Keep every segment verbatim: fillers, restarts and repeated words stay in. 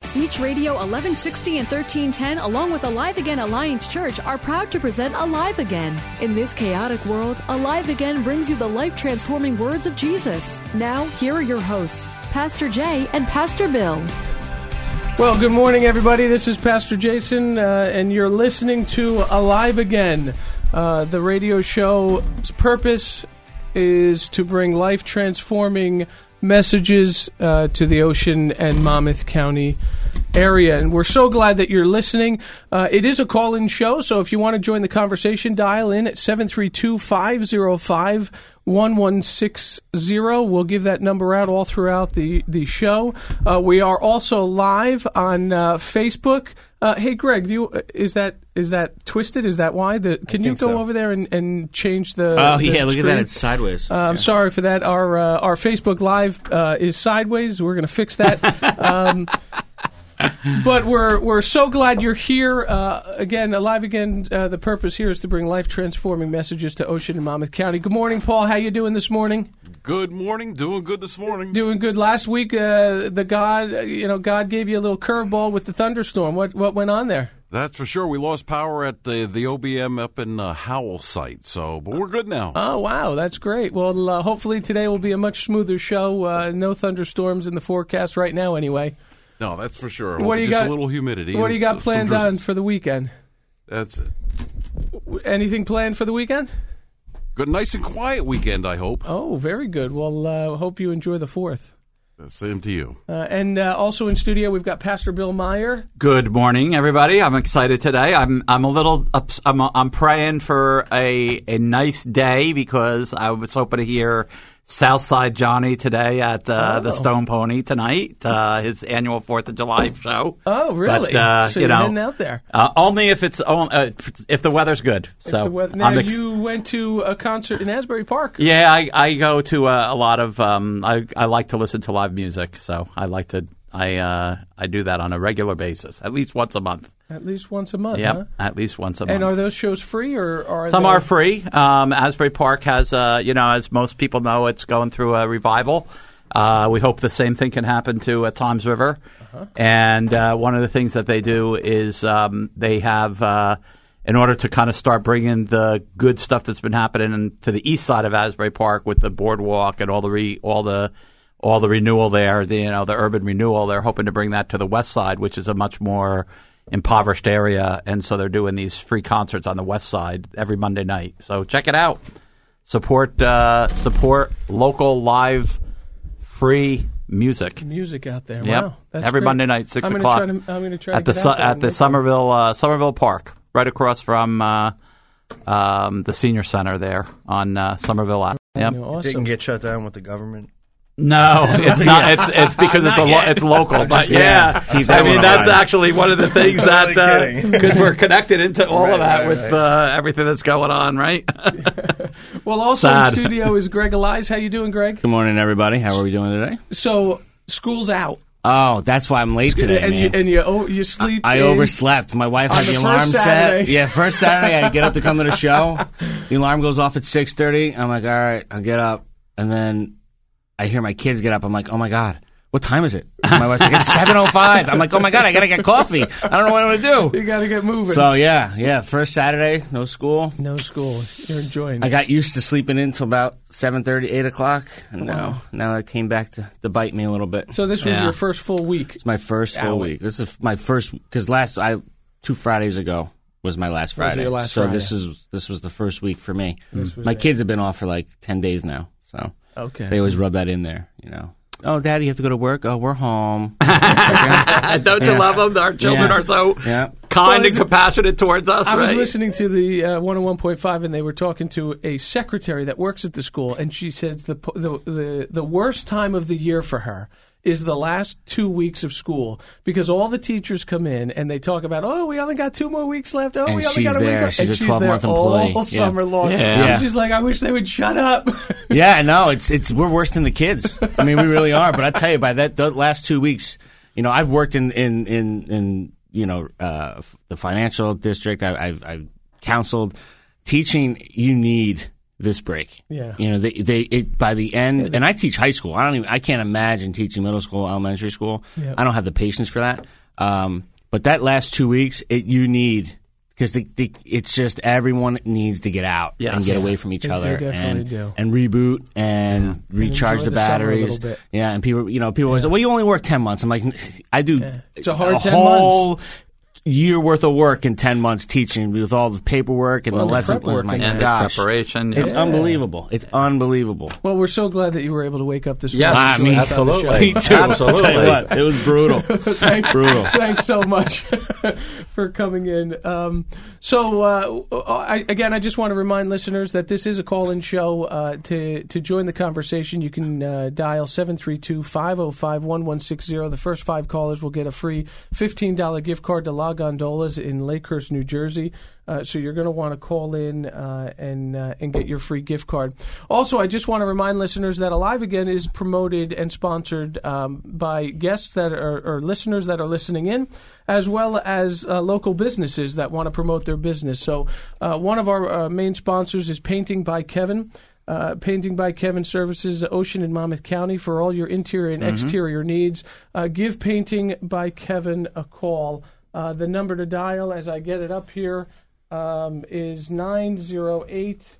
Beach Radio eleven sixty and thirteen ten, along with Alive Again Alliance Church, are proud to present Alive Again. In this chaotic world, Alive Again brings you the life-transforming words of Jesus. Now, here are your hosts, Pastor Jay and Pastor Bill. Well, good morning, everybody. This is Pastor Jason, uh, and you're listening to Alive Again. Uh, the radio show's purpose is to bring life-transforming messages uh, to the Ocean and Monmouth County area, and we're so glad that you're listening. Uh, it is a call-in show, so if you want to join the conversation, dial in at seven three two, five oh five, one one six zero. We'll give that number out all throughout the, the show. Uh, we are also live on uh, Facebook. Uh, hey, Greg, do you, is that is that twisted? Is that why? The, can you go so. over there and, and change the Oh, the yeah, look screen? at that. It's sideways. Uh, I'm yeah. sorry for that. Our uh, our Facebook Live uh, is sideways. We're going to fix that. um, but we're we're so glad you're here. Uh, again, Alive Again, uh, the purpose here is to bring life-transforming messages to Ocean and Monmouth County. Good morning, Paul. How you doing this morning? Good morning. Doing good this morning. Doing good. Last week, uh, the God, you know, God gave you a little curveball with the thunderstorm. What what went on there? That's for sure. We lost power at the, the O B M up in uh, Howell site, so but we're good now. Oh, wow. That's great. Well, uh, hopefully today will be a much smoother show. Uh, no thunderstorms in the forecast right now anyway. No, that's for sure. What do you Just got, a little humidity. What do you got s- planned on for the weekend? That's it. Anything planned for the weekend? Good, nice and quiet weekend, I hope. Oh, very good. Well, uh, hope you enjoy the fourth. Same to you. Uh, and uh, also in studio, we've got Pastor Bill Meyer. Good morning, everybody. I'm excited today. I'm I'm a little ups- I'm I'm praying for a a nice day because I was hoping to hear Southside Johnny today at uh, Oh. the Stone Pony tonight, uh, his annual Fourth of July show. Oh, really? But, uh, so you you're know, heading out there. Uh, only if it's on- uh, if the weather's good. If So the weather- now, I'm ex- you went to a concert in Asbury Park. yeah, I, I go to uh, a lot of um, I I like to listen to live music, so I like to I uh, I do that on a regular basis, at least once a month. At least once a month, Yep, huh? at least once a month. And are those shows free or are Some they... are free. Um, Asbury Park has, uh, you know, as most people know, it's going through a revival. Uh, we hope the same thing can happen to uh, Toms River. Uh-huh. And uh, one of the things that they do is um, they have, uh, in order to kind of start bringing the good stuff that's been happening to the east side of Asbury Park with the boardwalk and all the re- all the all the renewal there, the, you know, the urban renewal, they're hoping to bring that to the west side, which is a much more impoverished area, and so they're doing these free concerts on the west side every Monday night. So check it out. Support uh, support local live free music. Music out there. Yep. Wow, that's every great. Monday night, six I'm gonna o'clock try to, I'm going to try at to the get Su- out there at and the make Somerville uh, Somerville Park, right across from uh, um, the senior center there on uh, Somerville Avenue. that. Yep. You know, Didn't awesome. get shut down with the government. No, it's not. It's it's because it's a lo- it's local. But yeah, Keep that I mean one that's alive. actually one of the things that Totally because we're connected into all Right, of that right, with right. uh, everything that's going on, right? Well, also Sad. in studio is Greg Elias. How you doing, Greg? Good morning, everybody. How are we doing today? So school's out. Oh, that's why I'm late today, and man. you and you oh, you sleep. I in- overslept. My wife On had the the first alarm Saturday. set. Yeah, first Saturday I get up to come to the show. The alarm goes off at six thirty. I'm like, all right, I'll get up. And then I hear my kids get up. I'm like, oh, my God. What time is it? My wife's like, it's seven oh five. I'm like, oh, my God, I got to get coffee. I don't know what I'm going to You got to get moving. do. So, yeah, yeah, first Saturday, no school. no school. You're enjoying I it. got used to sleeping in until about seven thirty, eight o'clock. And now, now it came back to, to bite me a little bit. So this was Yeah. your first full week. It's my first full Ow. week. This is my first because last I two Fridays ago was my last Was Friday. your last so Friday. this is this was the first week for me. This was My it. kids have been off for like ten days now, so Okay. they always rub that in there. You know, oh, Daddy, you have to go to work. Oh, we're home. Don't you Yeah. love them? Our children Yeah. are so Yeah. kind Well, and is it- compassionate towards us, I right? was listening to the uh, one oh one point five, and they were talking to a secretary that works at the school, and she said the the the, the worst time of the year for her is the last two weeks of school because all the teachers come in and they talk about, oh, we only got two more weeks left. Oh, And we only she's got a week there. left. She's and a she's twelve-month there employee. all Yeah. summer long. Yeah. So Yeah. she's like, I wish they would shut up. Yeah, no, it's it's we're worse than the kids. I mean, we really are. But I tell you, by that the last two weeks, you know, I've worked in in in, in you know uh, f- the financial district. I, I've I've counseled. Teaching, you need this break. Yeah. You know, they they it, by the end, and I teach high school. I don't even I can't imagine teaching middle school, elementary school. Yeah. I don't have the patience for that. Um, but that last two weeks, it, you need because the, the, it's just everyone needs to get out Yes. and get away from each They- other they definitely and do. and reboot and recharge enjoy the the summer a batteries. little bit. Yeah, and people, you know, people always say, "Well, you only work ten months." I'm like, I do. It's a hard a ten whole months. year worth of work in ten months teaching with all the paperwork and Well, the the lesson prep plans. work My and And the gosh, preparation. it's yeah. unbelievable. It's unbelievable. Well, we're so glad that you were able to wake up this Yes, morning. I to mean, join us on the show. absolutely. Me too. Absolutely. I'll tell you what, it was brutal. Thank- Brutal. Thanks so much for coming in. Um, so, uh, I, again, I just want to remind listeners that this is a call-in show. Uh, to to join the conversation, you can uh, dial seven three two, five oh five, one one six zero. The first five callers will get a free fifteen dollars gift card to La Gondolas in Lakehurst, New Jersey. Uh, so you're going to want to call in uh, and uh, and get your free gift card. Also, I just want to remind listeners that Alive Again is promoted and sponsored um, by guests that are or listeners that are listening in, as well as uh, local businesses that want to promote their business. So uh, one of our uh, main sponsors is Painting by Kevin. Uh, Painting by Kevin Services, Ocean and Monmouth County, for all your interior and exterior needs. Uh, give Painting by Kevin a call. Uh, the number to dial, as I get it up here, um, is nine oh eight,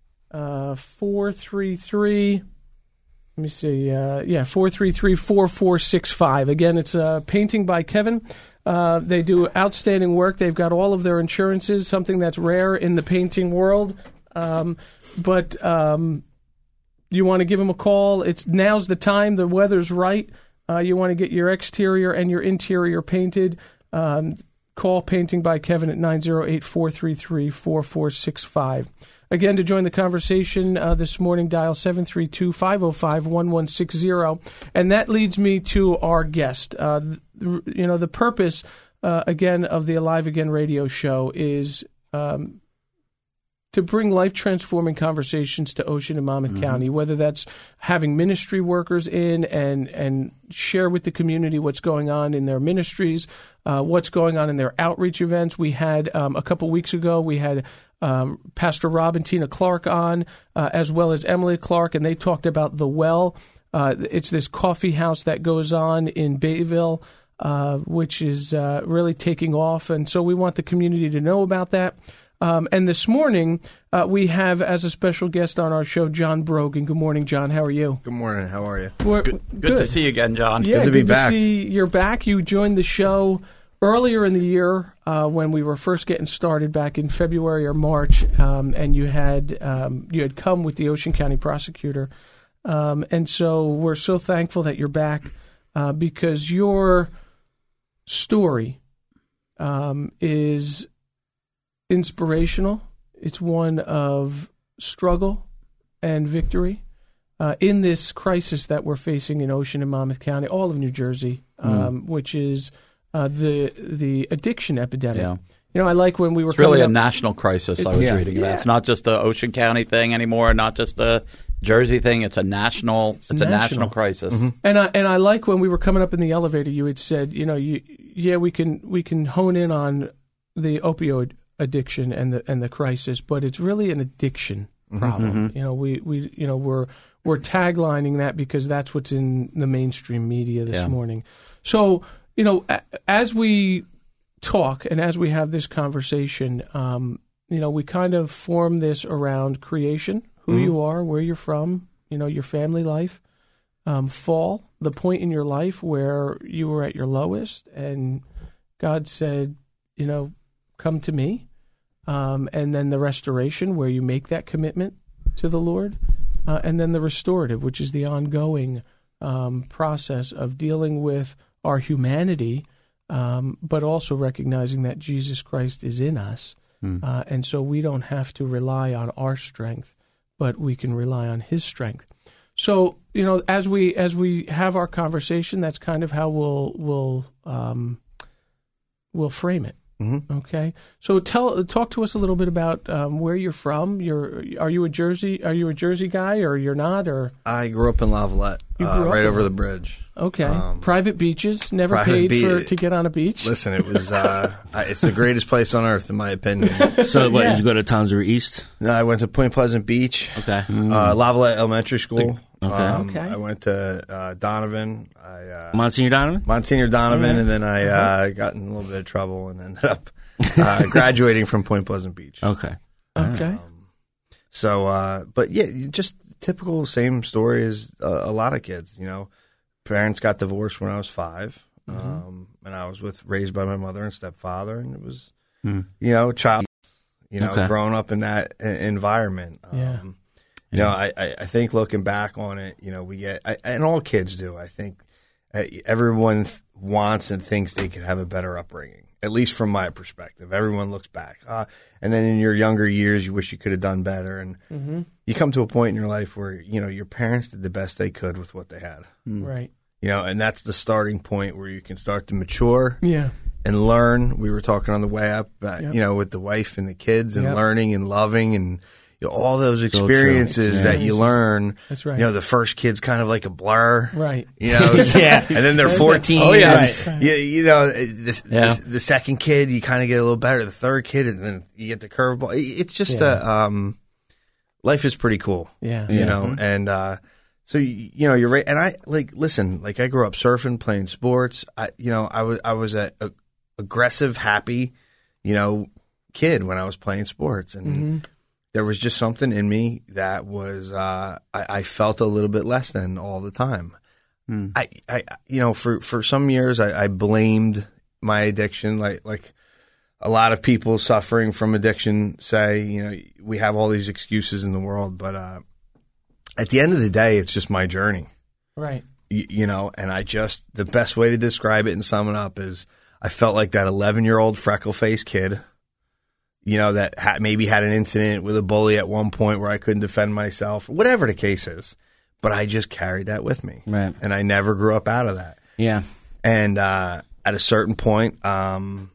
four three three. Let me see. Uh, yeah, four three three, four four six five. Again, it's uh, Painting by Kevin. Uh, they do outstanding work. They've got all of their insurances, something that's rare in the painting world. Um, but um, you want to give them a call. It's now's the time. The weather's right. Uh, you want to get your exterior and your interior painted. Um, call Painting by Kevin at nine oh eight, four three three, four four six five. Again, to join the conversation uh, this morning, dial seven three two, five oh five, one one six zero. And that leads me to our guest. Uh, th- you know, the purpose, uh, again, of the Alive Again radio show is um, to bring life-transforming conversations to Ocean and Monmouth mm-hmm. County, whether that's having ministry workers in and, and share with the community what's going on in their ministries, uh, what's going on in their outreach events. We had, um, a couple weeks ago, we had um, Pastor Rob and Tina Clark on, uh, as well as Emily Clark, and they talked about The Well. Uh, it's this coffee house that goes on in Bayville, uh, which is uh, really taking off, and so we want the community to know about that. Um, and this morning, uh, we have as a special guest on our show, John Brogan. Good morning, John. How are you? Good morning. How are you? We're, Good, good to see you again, John. Yeah, good to be good back. to see you're back. You joined the show earlier in the year uh, when we were first getting started back in February or March, um, and you had um, you had come with the Ocean County prosecutor. Um, and so we're so thankful that you're back uh, because your story um, is inspirational. It's one of struggle and victory uh, in this crisis that we're facing in Ocean and Monmouth County, all of New Jersey, um, mm. which is uh, the the addiction epidemic. Yeah. You know, I like when we were It's really a up, national crisis It's- I was yeah. reading about. Yeah. It's not just a Ocean County thing anymore, not just a Jersey thing. It's a national it's, a national. national crisis. Mm-hmm. And I and I like when we were coming up in the elevator, you had said, you know, you yeah, we can we can hone in on the opioid addiction and the and the crisis, but it's really an addiction problem. Mm-hmm. You know, we, we you know we're we're taglining that because that's what's in the mainstream media this Yeah. morning. So you know, a, as we talk and as we have this conversation, um, you know, we kind of form this around creation, who mm-hmm. you are, where you're from, you know, your family life, um, fall, the point in your life where you were at your lowest, and God said, you know, come to me, um, and then the restoration where you make that commitment to the Lord, uh, and then the restorative, which is the ongoing um, process of dealing with our humanity, um, but also recognizing that Jesus Christ is in us, mm. uh, and so we don't have to rely on our strength, but we can rely on His strength. So, you know, as we as we have our conversation, that's kind of how we'll we'll um, we'll frame it. Mm-hmm. Okay, so tell talk to us a little bit about um, where you're from. You're are you a Jersey? Are you a Jersey guy, or you're not? Or I grew up in Lavalette, You uh, grew up right in over La- the bridge. Okay, Um, private beaches. Never private paid be- for to get on a beach. Listen, it was uh, I- it's the greatest place on earth, in my opinion. So, what, Yeah. did you go to Townsville East? No, I went to Point Pleasant Beach, Okay. uh, Lavalette Elementary School. Okay. Um, Okay. I went to uh, Donovan. I uh, Monsignor Donovan? Monsignor Donovan, All right. and then I uh, got in a little bit of trouble and ended up uh, graduating from Point Pleasant Beach. Okay. Okay. So, uh, but yeah, you just typical same story as uh, a lot of kids. You know, parents got divorced when I was five, Mm-hmm. um, and I was with raised by my mother and stepfather, and it was, Hmm. you know, child, you know, Okay. growing up in that uh, environment. Um, Yeah. You know, I, I, I think looking back on it, you know, we get, I, and all kids do. I think uh, everyone th- wants and thinks they could have a better upbringing. At least from my perspective, everyone looks back, uh, and then in your younger years, you wish you could have done better, and Mm-hmm. you come to a point in your life where you know your parents did the best they could with what they had, Right. you know, and that's the starting point where you can start to mature Yeah. and learn. We were talking on the way up, uh, Yep. you know, with the wife and the kids, and Yep. learning and loving, and you know, all those true. experiences that you Experiences. learn. That's right. You know, the first kid's kind of like a blur, Right. You know, Yeah. and then they're fourteen. Oh, yes. and, you, you know, this, Yeah. this, the second kid, you kind of get a little better. The third kid, and then you get the curveball. It- It's just Yeah. a um, life is pretty cool, Yeah. you Yeah. know, and uh, so you, you know you're right. And I like listen, like I grew up surfing, playing sports. I, you know, I was I was a, a aggressive, happy, you know, kid when I was playing sports, and Mm-hmm. there was just something in me that was uh, I, I felt a little bit less than all the time. I, I, you know, for, for some years I, I blamed my addiction, like like a lot of people suffering from addiction say. You know, we have all these excuses in the world, but uh, at the end of the day, it's just my journey. Right. You, you know, and I just the best way to describe it and sum it up is I felt like that eleven year old freckle faced kid. You know, that ha- maybe had an incident with a bully at one point where I couldn't defend myself, whatever the case is. But I just carried that with me. Right. And I never grew up out of that. Yeah. And uh, at a certain point, um,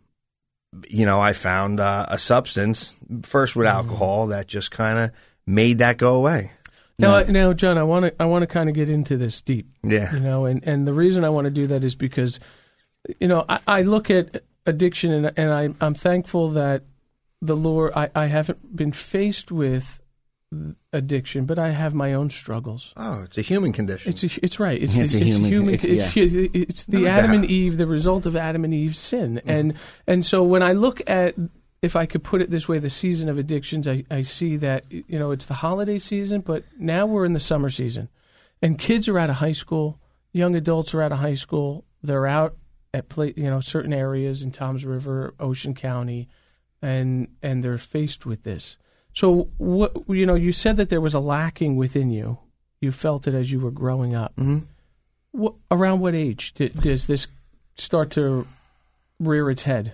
you know, I found uh, a substance, first with alcohol, that just kind of made that go away. Now, I- now, John, I want to I want to kind of get into this deep. Yeah. You know, and, and the reason I want to do that is because, you know, I, I look at addiction and and I I'm thankful that the Lord I, I haven't been faced with addiction, but I have my own struggles. Oh, it's a human condition. It's a, it's right. It's, It's a it's human- It's, it's- it's, it's the No Adam doubt. and Eve, the result of Adam and Eve's sin, and and so when I look at, if I could put it this way, the season of addictions, I, I see that you know it's the holiday season, but now we're in the summer season, and kids are out of high school, young adults are out of high school, they're out at play, you know, certain areas in Toms River, Ocean County, and and they're faced with this. So what you know, you said that there was a lacking within you. You felt it as you were growing up. Mm-hmm. What, around what age did, does this start to rear its head?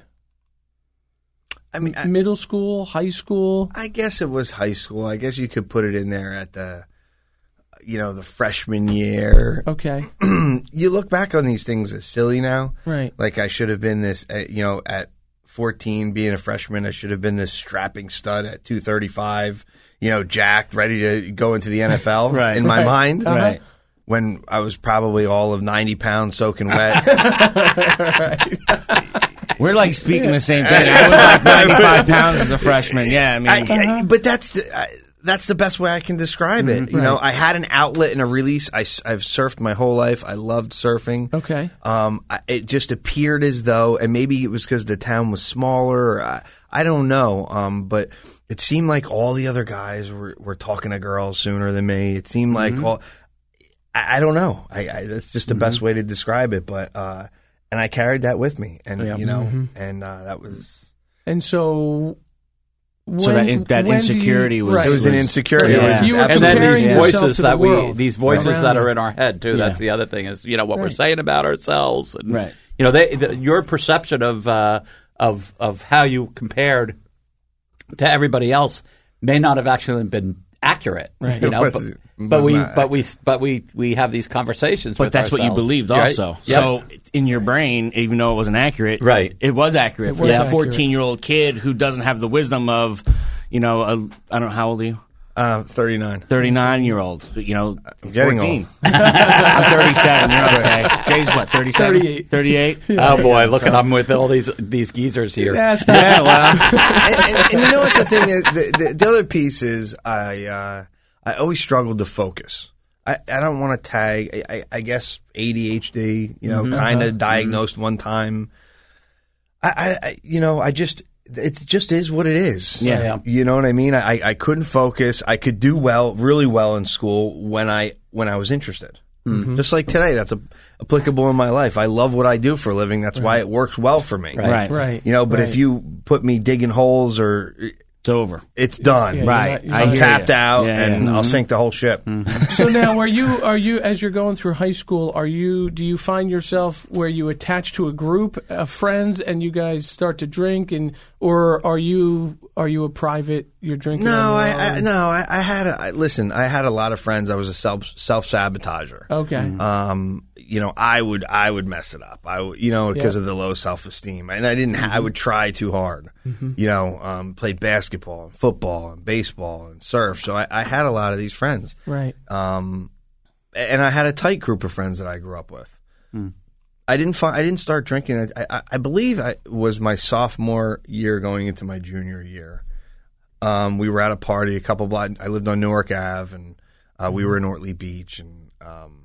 I mean, I, Middle school, high school? I guess it was high school. I guess you could put it in there at the, you know, the freshman year. Okay, You look back on these things as silly now. right. Like I should have been this, uh, you know, at fourteen, being a freshman, I should have been this strapping stud at two thirty-five, you know, jacked, ready to go into the N F L Right. in my Right. mind. Uh-huh. Right. When I was probably all of ninety pounds soaking wet. We're like speaking the same thing. I was like ninety-five pounds as a freshman. Yeah, I mean, I, I, but that's the, I, that's the best way I can describe it. You know, Right. I had an outlet and a release. I, have surfed my whole life. I loved surfing. Okay. Um, I, it just appeared as though, and maybe it was because the town was smaller. Or I, I don't know. Um, but it seemed like all the other guys were, were talking to girls sooner than me. It seemed like all. I, I don't know. I, I that's just the best way to describe it. But uh, and I carried that with me, and Yeah. you know, Mm-hmm. and uh, that was. And so, when, So that- that when do you- insecurity was- right. It was an was- insecurity. Yeah. It was You were And then absolutely- these comparing yourself voices to the that we, world these voices around that you. are in our head too. That's Yeah. the other thing is, you know, what we're Right. saying about ourselves, and Right. you know, they, the, your perception of uh, of of how you compared to everybody else may not have actually been accurate. Right. You know, It but, was- but was we not. but we but we we have these conversations. but with that's what you ourselves, believed right? also. Yep. So in your brain, even though it wasn't accurate, Right. it was accurate It for was a accurate. fourteen-year-old kid who doesn't have the wisdom of, you know, a, I don't know, how old are you? Uh, thirty-nine. thirty-nine-year-old, you know, getting fourteen. old. I'm thirty-seven. You're okay. Jay's what, thirty-seven? thirty-eight. thirty-eight? Oh boy, look at I'm with all these these geezers here. Yeah, stop. Yeah, well, and, and, and you know what the thing is? The, the, the other piece is I uh, I always struggled to focus. I, I don't want to tag, I, I guess A D H D, you know, Mm-hmm. kind of Uh-huh. diagnosed mm-hmm. one time. I, I, I, you know, I just, it just is what it is. Yeah. Yeah. You know what I mean? I, I couldn't focus. I could do well, really well in school when I, when I was interested. Mm-hmm. Just like today, that's a, applicable in my life. I love what I do for a living. That's why it works well for me. Right. Right. Right. You know, but right. if you put me digging holes or It's over. it's done. Yeah, you're Right. not- you're I I'm not- hear tapped you. out Yeah, and yeah. I'll sink the whole ship. So now, are you are you as you're going through high school? Are you do you find yourself where you attach to a group of friends and you guys start to drink, and or are you are you a private? You're drinking. No, on I, your I own? no, I, I had a, I, listen. I had a lot of friends. I was a self self sabotager. Okay. Um, you know, I would I would mess it up. I would, you know, because Yeah. of the low self esteem, and I didn't. Ha- I would try too hard. You know, um, played basketball, and football, and baseball, and surf. So I, I had a lot of these friends. Right. Um, and I had a tight group of friends that I grew up with. I didn't find, I didn't start drinking. I, I, I believe I was my sophomore year going into my junior year. Um, we were at a party, a couple block. I lived on Newark Avenue, and uh, we were in Ortley Beach, and um,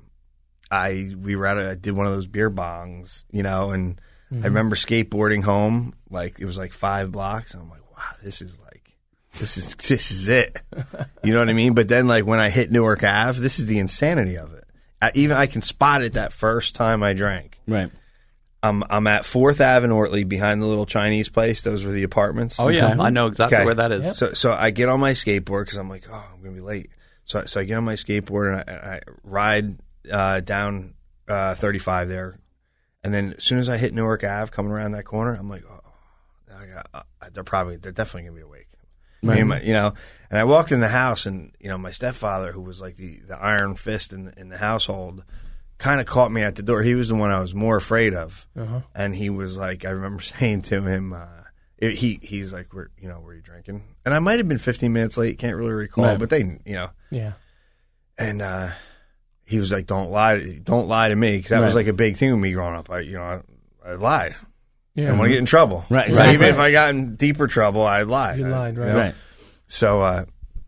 I we were at a, I did one of those beer bongs, you know, and I remember skateboarding home. Like it was like five blocks, and I'm like, wow, this is like this is this is it. You know what I mean? But then like when I hit Newark Avenue, this is the insanity of it. I, even I can spot it that first time I drank. Right. I'm I'm at Fourth Avenue, Ortley, behind the little Chinese place. Those were the apartments. Oh yeah, I know exactly Okay. where that is. So so I get on my skateboard because I'm like, oh, I'm gonna be late. So so I get on my skateboard and I, I ride uh, down uh, thirty-five there, and then as soon as I hit Newark Avenue, coming around that corner, I'm like, oh, I got, uh, they're probably they're definitely gonna be awake. Me and my- you know, and I walked in the house, and you know, my stepfather, who was like the, the iron fist in the, in the household, kind of caught me at the door. He was the one I was more afraid of, Uh-huh. and he was like, I remember saying to him, uh, it, he he's like, "Were you know, were you drinking?" And I might have been fifteen minutes late, can't really recall, Right. but they, you know, Yeah. and uh, he was like, "Don't lie, don't lie to me," because that was Right. like a big thing with me growing up. I, you know, I, I lied. Yeah. I didn't want to get in trouble. Right, So exactly. even if I got in deeper trouble, I'd lie. You I- lied, right. know? Right. So uh,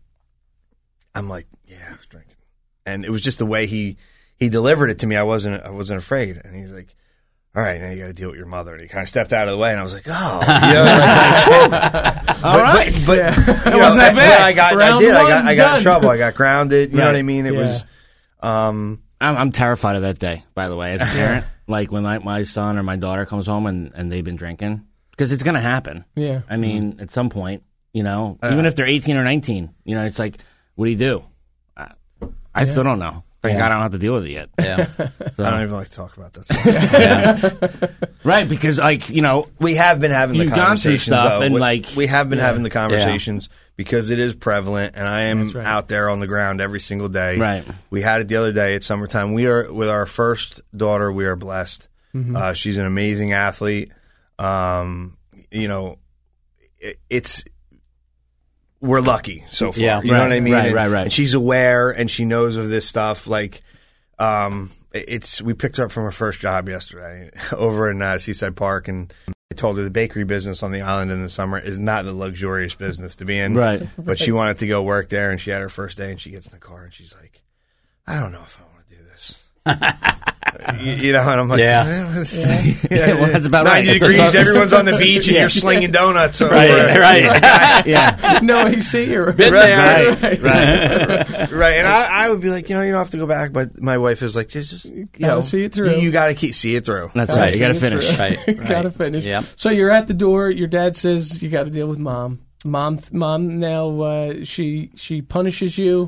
I'm like, yeah, I was drinking, and it was just the way he he delivered it to me. I wasn't I wasn't afraid, and he's like, all right, now you got to deal with your mother, and he kind of stepped out of the way, and I was like, oh, you know, like, All right. but, but Yeah. you know, wasn't that but bad. I got I Round did I one, got I got in done. trouble. I got grounded. You know Right. what I mean? It Yeah. was. Um, I'm, I'm terrified of that day, by the way, as a parent. Like when like, my son or my daughter comes home and, and they've been drinking. Because it's going to happen. Yeah. I mean, at some point, you know, even if they're eighteen or nineteen, you know, it's like, what do you do? I, I still don't know. Thank God I don't have to deal with it yet. Yeah. I don't even like to talk about that stuff. Right, because, like, you know, We have been having the You've gone through conversations, stuff though. and, we, like- we have been having the conversations because it is prevalent, and I am That's right. out there on the ground every single day. Right. We had it the other day. It's summertime. We are with our first daughter. We are blessed. Mm-hmm. Uh, she's an amazing athlete. Um, you know, it, it's we're lucky so far. Yeah. you know Right, what I mean? right, and, right, right. and she's aware and she knows of this stuff. Like, um, it- it's we picked her up from her first job yesterday over in uh, Seaside Park, and I told her the bakery business on the island in the summer is not the luxurious business to be in. Right. But she wanted to go work there, and she had her first day, and she gets in the car, and she's like, I don't know if I want to do this. you, you know, and I'm like, Yeah. yeah, well, that's about ninety right. That's degrees, a- everyone's on the beach, and Yeah. you're slinging donuts. Over Right, right. yeah, No A C or Been Right, there. right, right. Right, and I, I would be like, you know, you don't have to go back, but my wife is like, just, just you Gotta know, see it through. You, you got to keep see it through. That's Gotta right. You see got to it finish. through. Right, Gotta right. finish. Yep. So you're at the door. Your dad says you got to deal with mom. Mom, mom. Now uh, she she punishes you.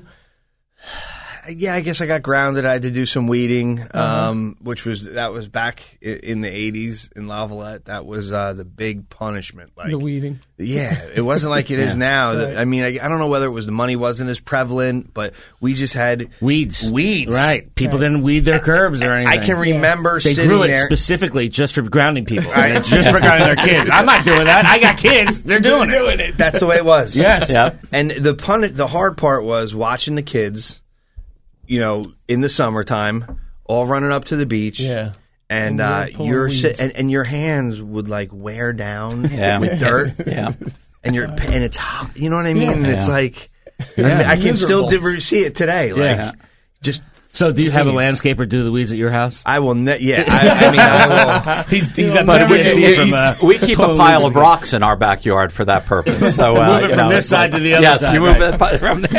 Yeah, I guess I got grounded. I had to do some weeding, Uh-huh. um, which was that was back i- in the eighties in Lavalette. That was uh, the big punishment. Like, The weeding. yeah, it wasn't like it is now. The- Right. I mean, I, I don't know whether it was the money wasn't as prevalent, but we just had Weeds. Weeds, Right. People Right. didn't weed their curbs or anything. I can remember They sitting grew it there. specifically just for grounding people. And just for grounding their kids. I'm not doing that. I got kids. They're doing it. That's the way it was. Yes. Yep. And the pun- the hard part was watching the kids, you know, in the summertime, all running up to the beach. Yeah. And And you're uh, pulling you're si- weeds. and, and your hands would like wear down Yeah. with dirt. Yeah. And you're and it's hot. You know what I mean? Yeah. And it's Yeah. like I, I can still Miserable. diver- see it today. Like Yeah. just So do you have a Please. landscaper do the weeds at your house? I will. Ne- yeah, I, I mean, I will. He's, he's got But we, P T S D from, uh, we keep a pulling pile weeds of rocks in our backyard for that purpose. So uh, Move it you from know, this it's side like- to the other yes, side, you move right. it from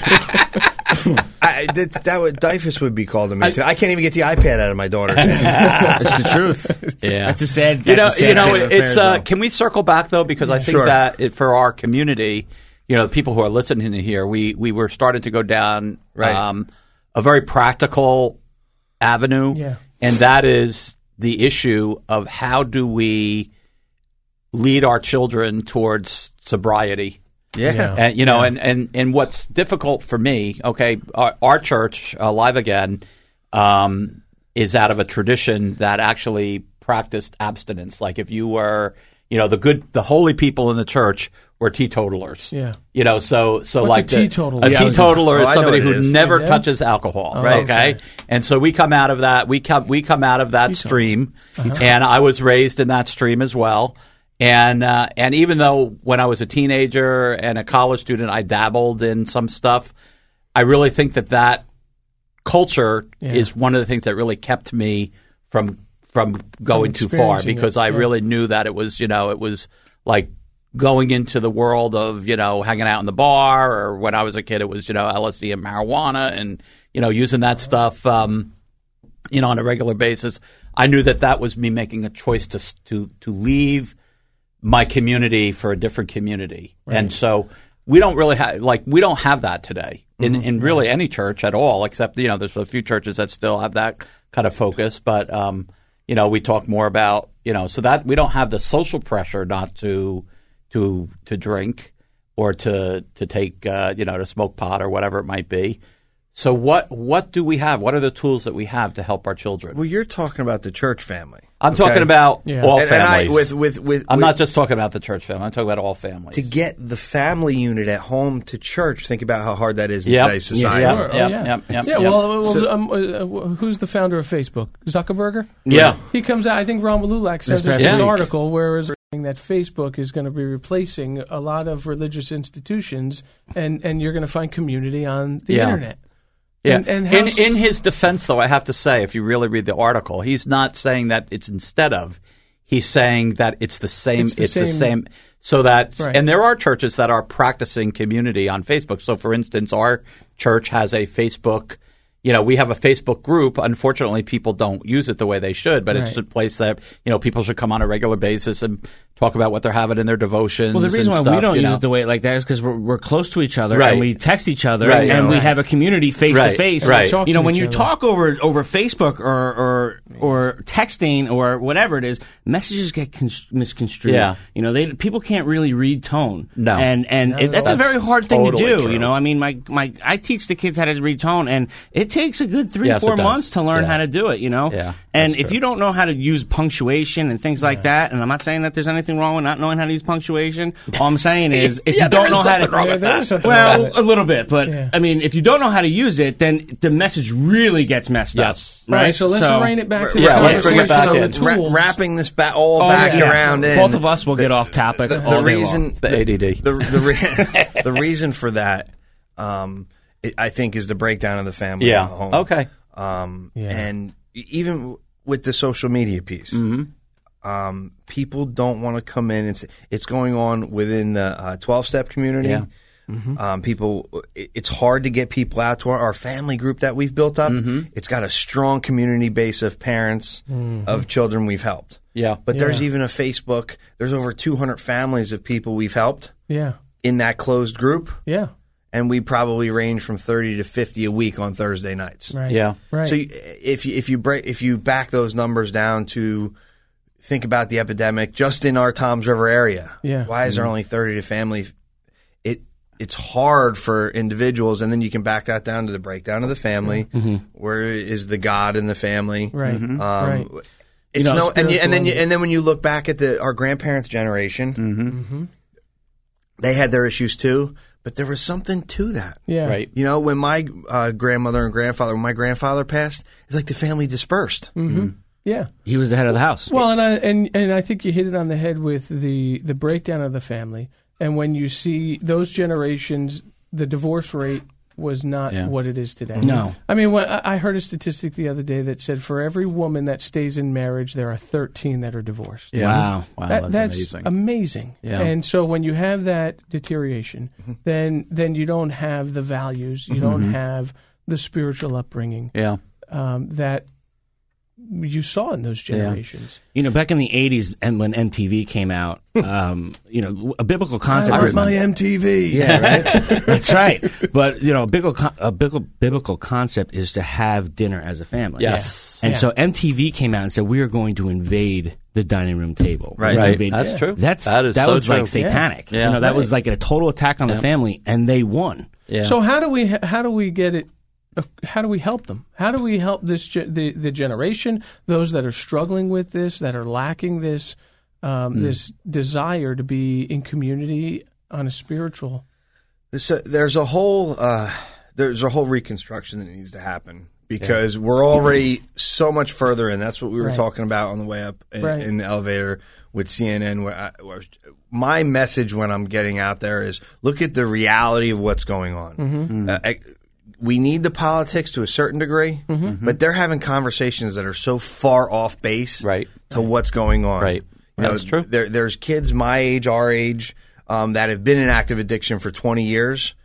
there. I, that, that would Dyfus would be called to me. I, I can't even get the iPad out of my daughter's hand. It's the truth. Yeah. That's a sad. You know, that's a sad you know, state of it's. affairs, Uh, though. can we circle back though? Because I think Sure. that it, for our community, you know, the people who are listening to here, we we were started to go down Right. um, a very practical avenue, Yeah. and that is the issue of how do we lead our children towards sobriety. Yeah. Yeah. And you know, and, and, and what's difficult for me, okay, our, our church, Alive Again, um, is out of a tradition that actually practiced abstinence. Like if you were, you know, the good, the holy people in the church were teetotalers. Yeah. You know, so so What's like a the- teetotaler? A Yeah, I was teetotaler gonna- is Oh, I know somebody what it who is. never Yeah. touches alcohol. Right. Okay. And so we come out of that. We come we come out of that stream, and I was raised in that stream as well. And uh, and even though when I was a teenager and a college student, I dabbled in some stuff, I really think that that culture Yeah. is one of the things that really kept me from from going too far, experiencing because it, I yeah. really knew that it was, you know, it was like going into the world of, you know, hanging out in the bar, or when I was a kid, it was, you know, L S D and marijuana, and, you know, using that stuff, um, you know, on a regular basis. I knew that that was me making a choice to to to leave my community for a different community. And so we don't really have, like, we don't have that today in, in really any church at all, except, you know, there's a few churches that still have that kind of focus. But, um, you know, we talk more about, you know, so that we don't have the social pressure not to, to, to drink or to, to take, uh, you know, to smoke pot or whatever it might be. So what, what do we have? What are the tools that we have to help our children? Well, you're talking about the church family. I'm okay? talking about Yeah. all and, and I, families. with with with. I'm with- not just talking about the church family. I'm talking about all families. to get the family unit at home to church. Think about how hard that is in Yep. today's society. Yeah. Sure. Oh, Yep, yeah. yep, yep, yeah. yep. Well, well So- um, uh, who's the founder of Facebook? Zuckerberger. Yeah. He comes out. I think Ron Walulak says This this past week. article where is saying that Facebook is going to be replacing a lot of religious institutions, and and you're going to find community on the Yeah. internet. Yeah. And, and in, how in his defense, though, I have to say, if you really read the article, he's not saying that it's instead of. He's saying that it's the same. It's It's the the same- same. So that, Right. and there are churches that are practicing community on Facebook. So, for instance, our church has a Facebook. You know, we have a Facebook group. Unfortunately, people don't use it the way they should, but it's Right. a place that, you know, people should come on a regular basis and talk about what they're having in their devotions. Well, the reason why and we stuff, don't you use know. it the way like that is because we're, we're close to each other Right. and we text each other Right. and we Right. have a community face Right. to face. Right. Talk You know, to when each you other. talk over over Facebook or or or texting or whatever it is, messages get cons- misconstrued. Yeah. You know, they people can't really read tone. No. and and it, that's a That's very hard thing totally to do. true. You know, I mean, my my I teach the kids how to read tone, and it takes a good three Yes, it four does. months to learn Yeah. how to do it. You know, Yeah, and that's if true. you don't know how to use punctuation and things like that, and I'm not saying that there's anything wrong with not knowing how to use punctuation. All I'm saying is, if Yeah, you there don't is know how to, something wrong with Yeah, there is something well, wrong with a it. little bit, but Yeah. I mean, if you don't know how to use it, then the message really gets messed Yes. up. All Right. right, so let's rein it back to Yeah, the let's bring it back conversation in. of So the ra- tools. wrapping this ba- all Oh, back yeah. around in. Both of us will get off topic. the, all the day reason long. The A D D. the the, re- the reason for that um, it, I think is the breakdown of the family Yeah. in the home. Okay. um, Yeah. and even with the social media piece, um, people don't want to come in and say, it's going on within the uh, twelve-step community. Yeah. Um, people, it- it's hard to get people out to our, our family group that we've built up. It's got a strong community base of parents of children we've helped. Yeah. But there's Yeah. even a Facebook. There's over two hundred families of people we've helped Yeah, in that closed group, yeah, and we probably range from thirty to fifty a week on Thursday nights. right. Yeah. right. So you- if you, if you break if you back those numbers down to think about the epidemic just in our Toms River area, Yeah. why is there only thirty to family? It it's hard for individuals, and then you can back that down to the breakdown of the family. Where is the God in the family? right, Um, right. It's You know, no, and, you, and then you, spiritual- and then when you look back at the our grandparents' generation, Mm-hmm. they had their issues too, but there was something to that. Yeah, Right. You know, when my uh, grandmother and grandfather, when my grandfather passed, it's like the family dispersed. yeah. He was the head of the house. Well, and I and and I think you hit it on the head with the the breakdown of the family, and when you see those generations, the divorce rate was not Yeah. what it is today. No. I mean, when, I I heard a statistic the other day that said for every woman that stays in marriage, there are thirteen that are divorced. Yeah. Wow. Wow, That- that's, that's amazing. amazing. Yeah. And so when you have that deterioration, then then you don't have the values, you don't have the spiritual upbringing yeah. um, that you saw in those generations. You know, back in the eighties, and when M T V came out, um, you know, a biblical concept. Where's my M T V? Yeah, right. That's right. But you know, a biblical a biblical biblical concept is to have dinner as a family. Yes. And Yeah. so M T V came out and said we are going to invade the dining room table. Right. We're gonna Right. invade- That's true. That's That is that so was like true. satanic. Yeah. You know, that Right. was like a total attack on the family, and they won. Yeah. So how do we how do we get it? uh, How do we help them? How do we help this ge- the the generation, those that are struggling with this, that are lacking this um, this desire to be in community on a spiritual? This, uh, there's a whole uh, there's a whole reconstruction that needs to happen because we're already so much further in. That's what we were Right. talking about on the way up in, Right. in the elevator with C N N. Where, I, where my message when I'm getting out there is look at the reality of what's going on. Mm-hmm. Uh, I, we need the politics to a certain degree, Mm-hmm. but they're having conversations that are so far off base Right. to what's going on. Right. You know, That's true. There, there's kids my age, our age, um, that have been in active addiction for twenty years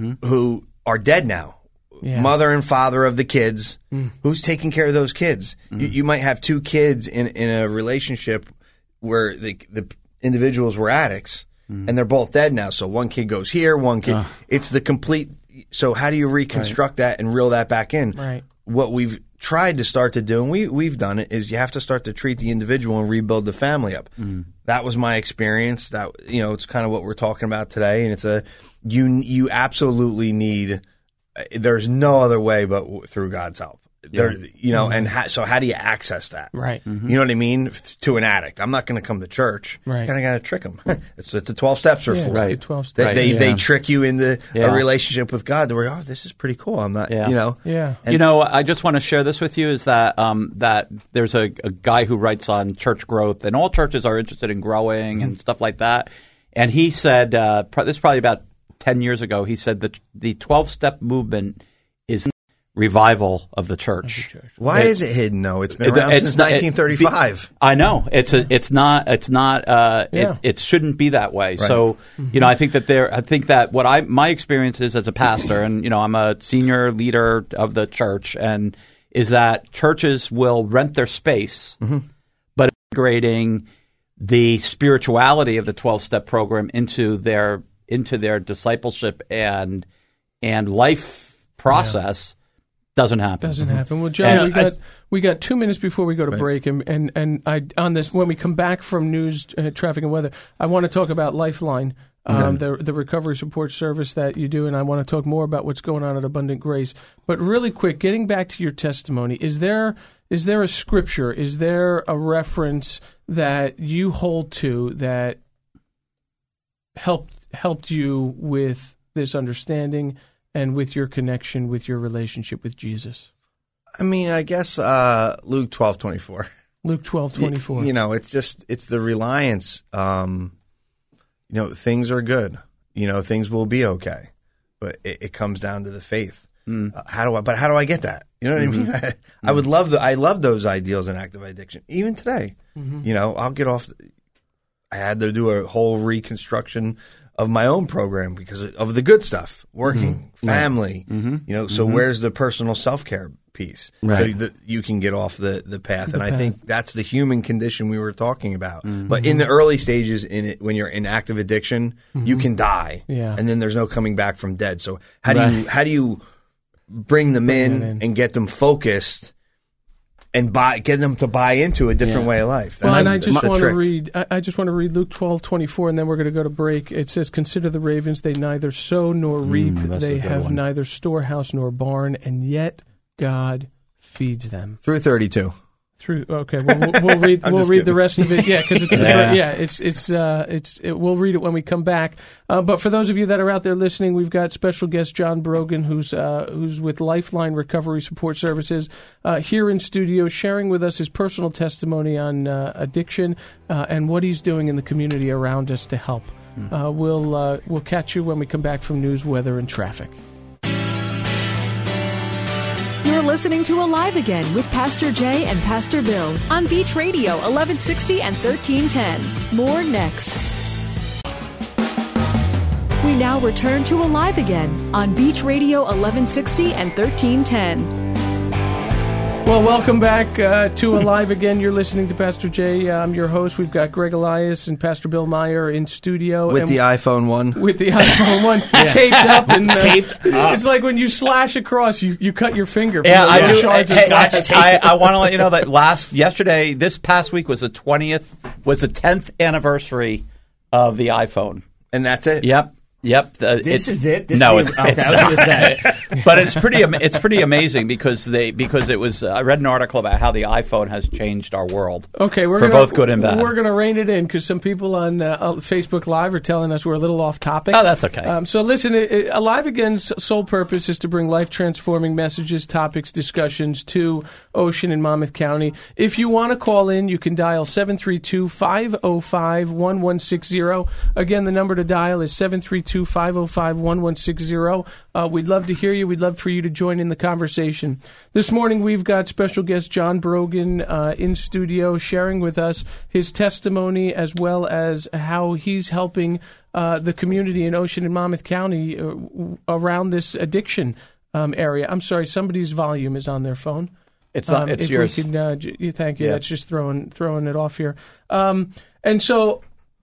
who are dead now. Yeah. Mother and father of the kids. Who's taking care of those kids? You, you might have two kids in, in a relationship where the, the individuals were addicts and they're both dead now. So one kid goes here, one kid. It's the complete. So how do you reconstruct that and reel that back in? Right. What we've tried to start to do, and we, we've done it, is you have to start to treat the individual and rebuild the family up. That was my experience. That you know, it's kind of what we're talking about today, and it's a you you absolutely need. There's no other way but w- through God's help. There, you know, and ha- so how do you access that? Right. You know what I mean? F- To an addict, I'm not going to come to church. Right. Kind of got to trick them. it's what the twelve steps are Yeah, for. it's the Right. twelve They steps. they, Right. they Yeah. trick you into Yeah. a relationship with God. Where oh, this is pretty cool. I'm not. Yeah. You know. Yeah. And- you know, I just want to share this with you is that um, that there's a, a guy who writes on church growth, and all churches are interested in growing and stuff like that. And he said, uh, pro- this is probably about ten years ago, he said that the twelve-step movement is revival of the church. Why It- is it hidden? though? It's been It- around it's since not- it- nineteen thirty-five. I know it's a, it's not it's not uh, Yeah. it, it shouldn't be that way. So you know, I think that there I think that what I my experience is as a pastor, and you know, I'm a senior leader of the church, and is that churches will rent their space, but integrating the spirituality of the twelve-step program into their into their discipleship and and life process doesn't happen. Doesn't happen. Well, John, And we I- got we got two minutes before we go to break, and and and I on this when we come back from news, uh, traffic, and weather, I want to talk about Lifeline, um, the the recovery support service that you do, and I want to talk more about what's going on at Abundant Grace. But really quick, getting back to your testimony, is there is there a scripture? Is there a reference that you hold to that helped helped you with this understanding and with your connection with your relationship with Jesus? I mean, I guess uh, Luke twelve twenty-four. Luke twelve twenty four. You know, it's just it's the reliance. Um, you know, things are good. You know, things will be okay, but it, it comes down to the faith. Uh, how do I? But how do I get that? You know what I mean? I, I would love the. I love those ideals in active addiction. Even today, you know, I'll get off. I had to do a whole reconstruction of my own program because of the good stuff, working, family. You know, so where's the personal self care piece? Right. So that you can get off the, the path. And I think that's the human condition we were talking about. But in the early stages, in it, when you're in active addiction, you can die, Yeah. and then there's no coming back from dead. So how do you Right. how do you bring them in, them in. and get them focused? And buy, get them to buy into a different Yeah. way of life. Well, That's- and I that's just the want to trick. read. I, I just want to read Luke twelve twenty four, and then we're going to go to break. It says, "Consider the ravens; they neither sow nor reap; that's a they good have one. neither storehouse nor barn, and yet God feeds them." through thirty-two. Through okay, well, we'll, we'll read I'm we'll just read kidding. the rest of it. Yeah, because it's Yeah. yeah. it's it's uh, it's it, we'll read it when we come back. Uh, but for those of you that are out there listening, we've got special guest John Brogan, who's uh, who's with Lifeline Recovery Support Services, uh, here in studio, sharing with us his personal testimony on uh, addiction uh, and what he's doing in the community around us to help. Uh, we'll uh, we'll catch you when we come back from news, weather, and traffic. You're listening to Alive Again with Pastor Jay and Pastor Bill on Beach Radio eleven sixty and thirteen ten. More next. We now return to Alive Again on Beach Radio eleven sixty and thirteen ten. Well, welcome back uh, to Alive Again. You're listening to Pastor Jay. I'm your host. We've got Greg Elias and Pastor Bill Meyer in studio. With and the iPhone one. With the iPhone one Yeah. taped up. And, uh, Taped up. It's like when you slash across, you, you cut your finger. from Yeah, the I little do. shards of Hey, scotch tape. I, I want to let you know that last yesterday, this past week was the twentieth, was the tenth anniversary of the iPhone. And that's it? Yep. Yep. Uh, This it's, is it? This no, is it's, the- okay, it's I was not. gonna say. But it's pretty. am- It's pretty amazing because they because it was. I read an article about how the iPhone has changed our world. Okay, we're for gonna, both good and bad. We're going to rein it in because some people on uh, uh, Facebook Live are telling us we're a little off topic. Oh, that's okay. Um, so listen, it, it, Alive Again's sole purpose is to bring life-transforming messages, topics, discussions to Ocean and Monmouth County. If you want to call in, you can dial seven three two, five oh five, one one six zero. Again, the number to dial is seven three two, five oh five, one one six zero. Uh, we'd love to hear you. We'd love for you to join in the conversation. This morning, we've got special guest John Brogan uh, in studio sharing with us his testimony as well as how he's helping uh, the community in Ocean and Monmouth County uh, around this addiction um, area. I'm sorry, somebody's volume is on their phone. It's not. Um, it's if yours. We can, uh, j- thank you. Yeah. That's just throwing throwing it off here. Um, and so,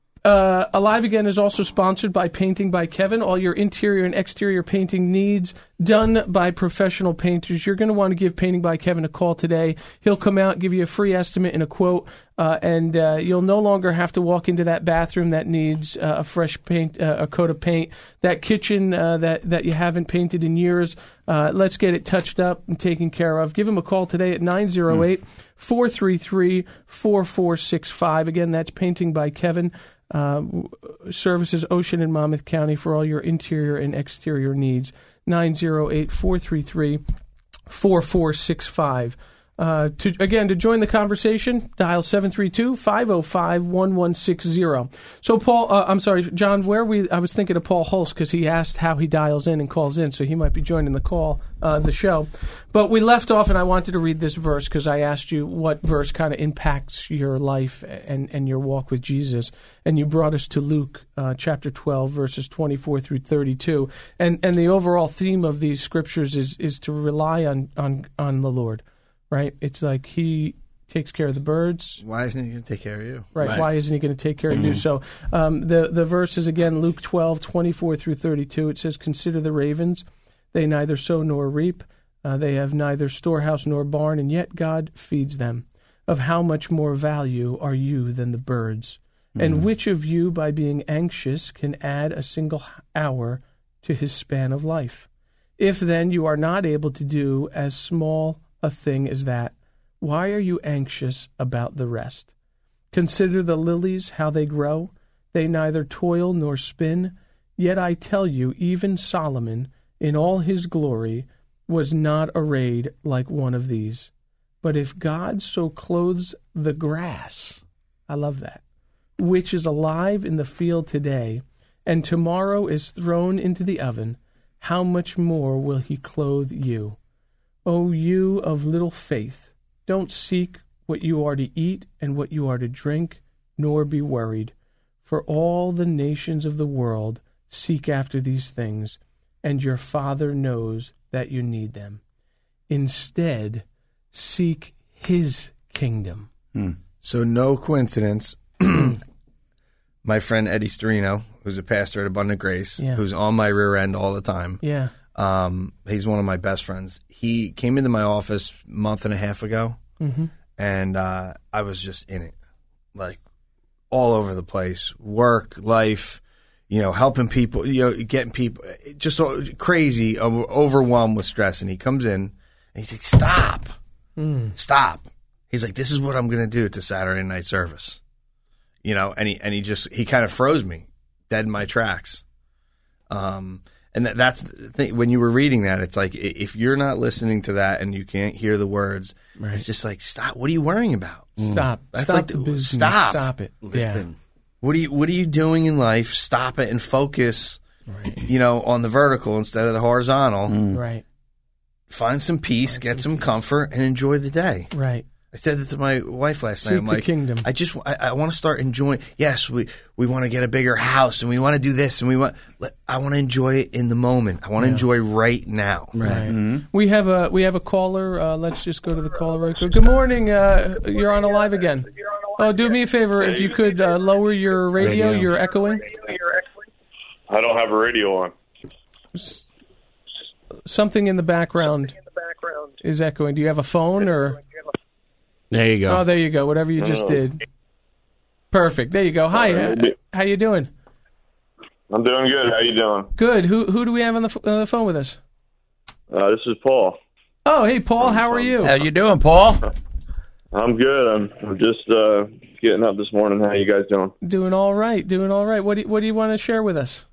uh, Alive Again is also sponsored by Painting by Kevin. All your interior and exterior painting needs done by professional painters. You're going to want to give Painting by Kevin a call today. He'll come out, give you a free estimate and a quote, uh, and uh, you'll no longer have to walk into that bathroom that needs uh, a fresh paint, uh, a coat of paint. That kitchen uh, that that you haven't painted in years. Uh, let's get it touched up and taken care of. Give him a call today at nine oh eight, four three three, four four six five. Again, that's Painting by Kevin. Uh, services Ocean and Monmouth County for all your interior and exterior needs. nine oh eight, four three three, four four six five. Uh, to, again, to join the conversation, dial seven three two, five oh five, one one six zero. So, Paul, uh, I'm sorry, John, where we, I was thinking of Paul Hulse because he asked how he dials in and calls in, so he might be joining the call, uh, the show. But we left off, and I wanted to read this verse because I asked you what verse kind of impacts your life and, and your walk with Jesus. And you brought us to Luke uh, chapter twelve, verses twenty-four through thirty-two. And and the overall theme of these scriptures is is to rely on on, on the Lord. Right? It's like he takes care of the birds. Why isn't he going to take care of you? Right. Right. Why isn't he going to take care of you? So um, the, the verse is, again, Luke twelve, twenty-four through thirty-two. It says, "Consider the ravens. They neither sow nor reap. Uh, they have neither storehouse nor barn, and yet God feeds them. Of how much more value are you than the birds? Mm. And which of you, by being anxious, can add a single hour to his span of life? If then you are not able to do as small a thing as that, why are you anxious about the rest? Consider the lilies, how they grow. They neither toil nor spin. Yet I tell you, even Solomon, in all his glory, was not arrayed like one of these. But if God so clothes the grass," I love that, "which is alive in the field today, and tomorrow is thrown into the oven, how much more will he clothe you? O you of little faith, don't seek what you are to eat and what you are to drink, nor be worried. For all the nations of the world seek after these things, and your Father knows that you need them. Instead, seek his kingdom." Hmm. So no coincidence. My friend Eddie Storino, who's a pastor at Abundant Grace, Yeah. who's on my rear end all the time. Yeah. Um, he's one of my best friends. He came into my office a month and a half ago, Mm-hmm. and uh, I was just in it, like all over the place, work, life, you know, helping people, you know, getting people, just so crazy, o- overwhelmed with stress. And he comes in, and he's like, "Stop, Mm. stop." He's like, "This is what I'm going to do to Saturday night service," you know, and he and he just he kind of froze me dead in my tracks. Um. And that, that's the thing. When you were reading that, it's like, if you're not listening to that and you can't hear the words, Right. it's just like, stop. What are you worrying about? Stop. That's Stop like the the- business. stop. Stop it. Listen. What are you What are you doing in life? Stop it and focus. Right. You know, on the vertical instead of the horizontal. Yeah. Right. find some peace, Find get some some peace. comfort, and enjoy the day. Right. I said that to my wife last Seek night. I'm the like, kingdom. I just, I, I want to start enjoying. Yes, we, we want to get a bigger house, and we want to do this, and we want. I want to enjoy it in the moment. I want to Yeah. enjoy right now. Right. We have a we have a caller. Uh, let's just go to the caller right quick. Good morning. Uh, you're on Alive Again. Oh, do me a favor if you could uh, lower your radio. Radio. You're echoing. I don't have a radio on. Something in the background is echoing. Do you have a phone or? There you go. Oh, there you go. Whatever you just No. did. Perfect. There you go. Hi. Uh, How, how you doing? I'm doing good. How you doing? Good. Who who do we have on the f- on the phone with us? Uh, this is Paul. Oh, hey Paul. How are you? How you doing, Paul? I'm good. I'm, I'm just uh, getting up this morning. How you guys doing? Doing all right. Doing all right. What do you, what do you want to share with us?